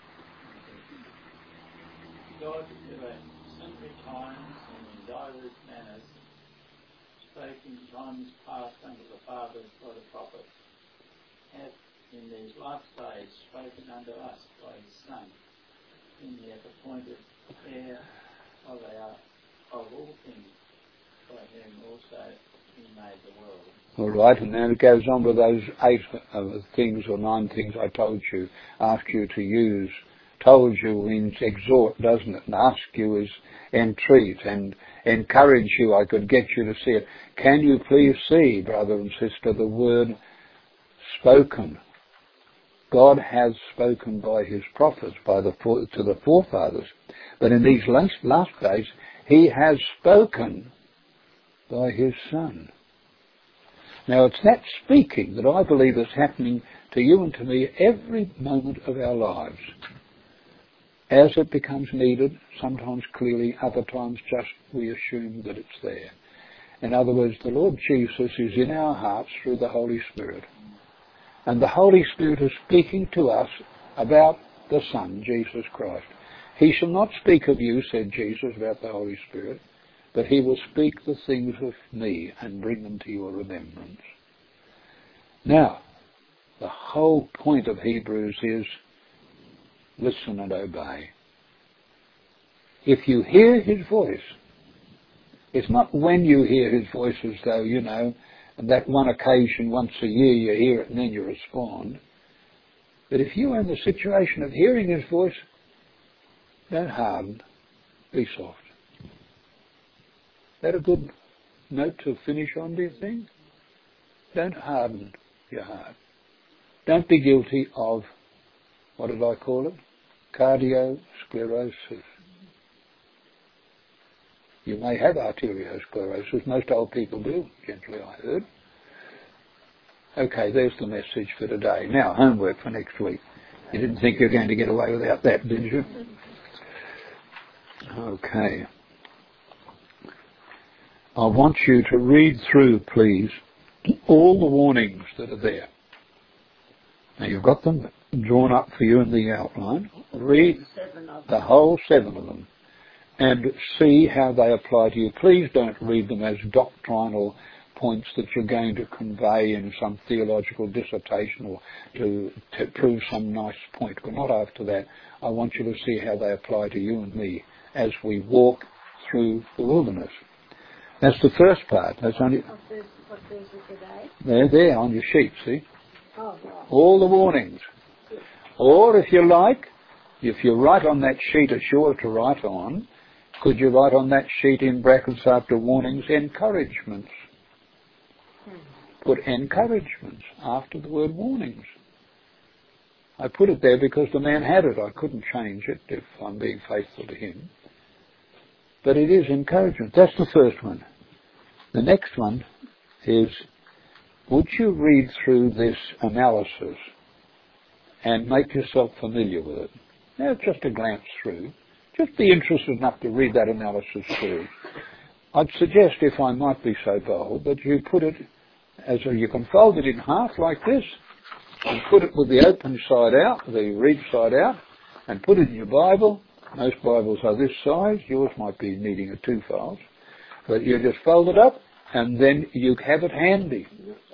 God, who at sundry times and in divers manners spake in times past unto the fathers by the prophets, hath in these last days spoken unto us by His Son, whom He hath appointed heir of all things, by whom also He made the world. All right, and then it goes on with those 8 things or 9 things I told you, asked you to use. Told you means exhort, doesn't it? And ask you is entreat, and encourage you. I could get you to see it. Can you please see, brother and sister, the word spoken? God has spoken by His prophets, to the forefathers. But in these last days, He has spoken by His Son. Now, it's that speaking that I believe is happening to you and to me every moment of our lives. As it becomes needed, sometimes clearly, other times just we assume that it's there. In other words, the Lord Jesus is in our hearts through the Holy Spirit. And the Holy Spirit is speaking to us about the Son, Jesus Christ. He shall not speak of you, said Jesus, about the Holy Spirit, but He will speak the things of me and bring them to your remembrance. Now, the whole point of Hebrews is listen and obey. If you hear His voice, it's not when you hear His voice as though, and that one occasion once a year you hear it and then you respond. But if you are in the situation of hearing His voice, don't harden, be soft. Is that a good note to finish on, do you think? Don't harden your heart. Don't be guilty of, what did I call it? Cardiosclerosis. You may have arteriosclerosis. Most old people do, gently I heard. Okay, there's the message for today. Now, homework for next week. You didn't think you were going to get away without that, did you? Okay. I want you to read through, please, all the warnings that are there. Now you've got them drawn up for you in the outline. Read the whole 7 of them and see how they apply to you. Please don't read them as doctrinal points that you're going to convey in some theological dissertation or to prove some nice point. We're not after that. I want you to see how they apply to you and me as we walk through the wilderness. That's the first part. That's only. What verses today? They're there on your sheet, see? Oh, right. All the warnings. Or if you like, if you write on that sheet as sure to write on, could you write on that sheet in brackets after warnings, encouragements? Put encouragements after the word warnings. I put it there because the man had it. I couldn't change it if I'm being faithful to him. But it is encouragement. That's the first one. The next one is, would you read through this analysis and make yourself familiar with it? Now, just a glance through. Just be interested enough to read that analysis through. I'd suggest, if I might be so bold, that you put it you can fold it in half like this and put it with the open side out, the read side out, and put it in your Bible. Most Bibles are this size. Yours might be needing a 2 folds. But you just fold it up and then you have it handy.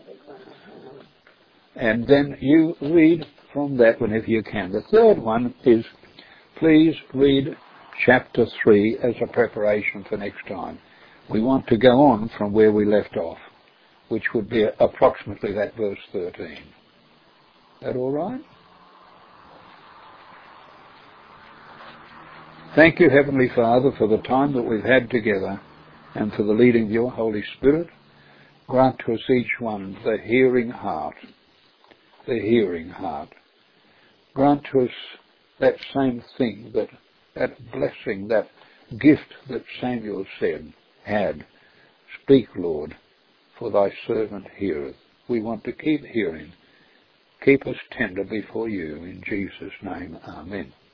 And then you read from that whenever you can. The third one is, please read chapter 3 as a preparation for next time. We want to go on from where we left off, which would be approximately that verse 13. That all right? Thank you, Heavenly Father, for the time that we've had together and for the leading of your Holy Spirit. Grant to us each one the hearing heart. The hearing heart. Grant to us that same thing, that blessing, that gift that Samuel had. Speak, Lord, for thy servant heareth. We want to keep hearing. Keep us tender before you. In Jesus' name, amen.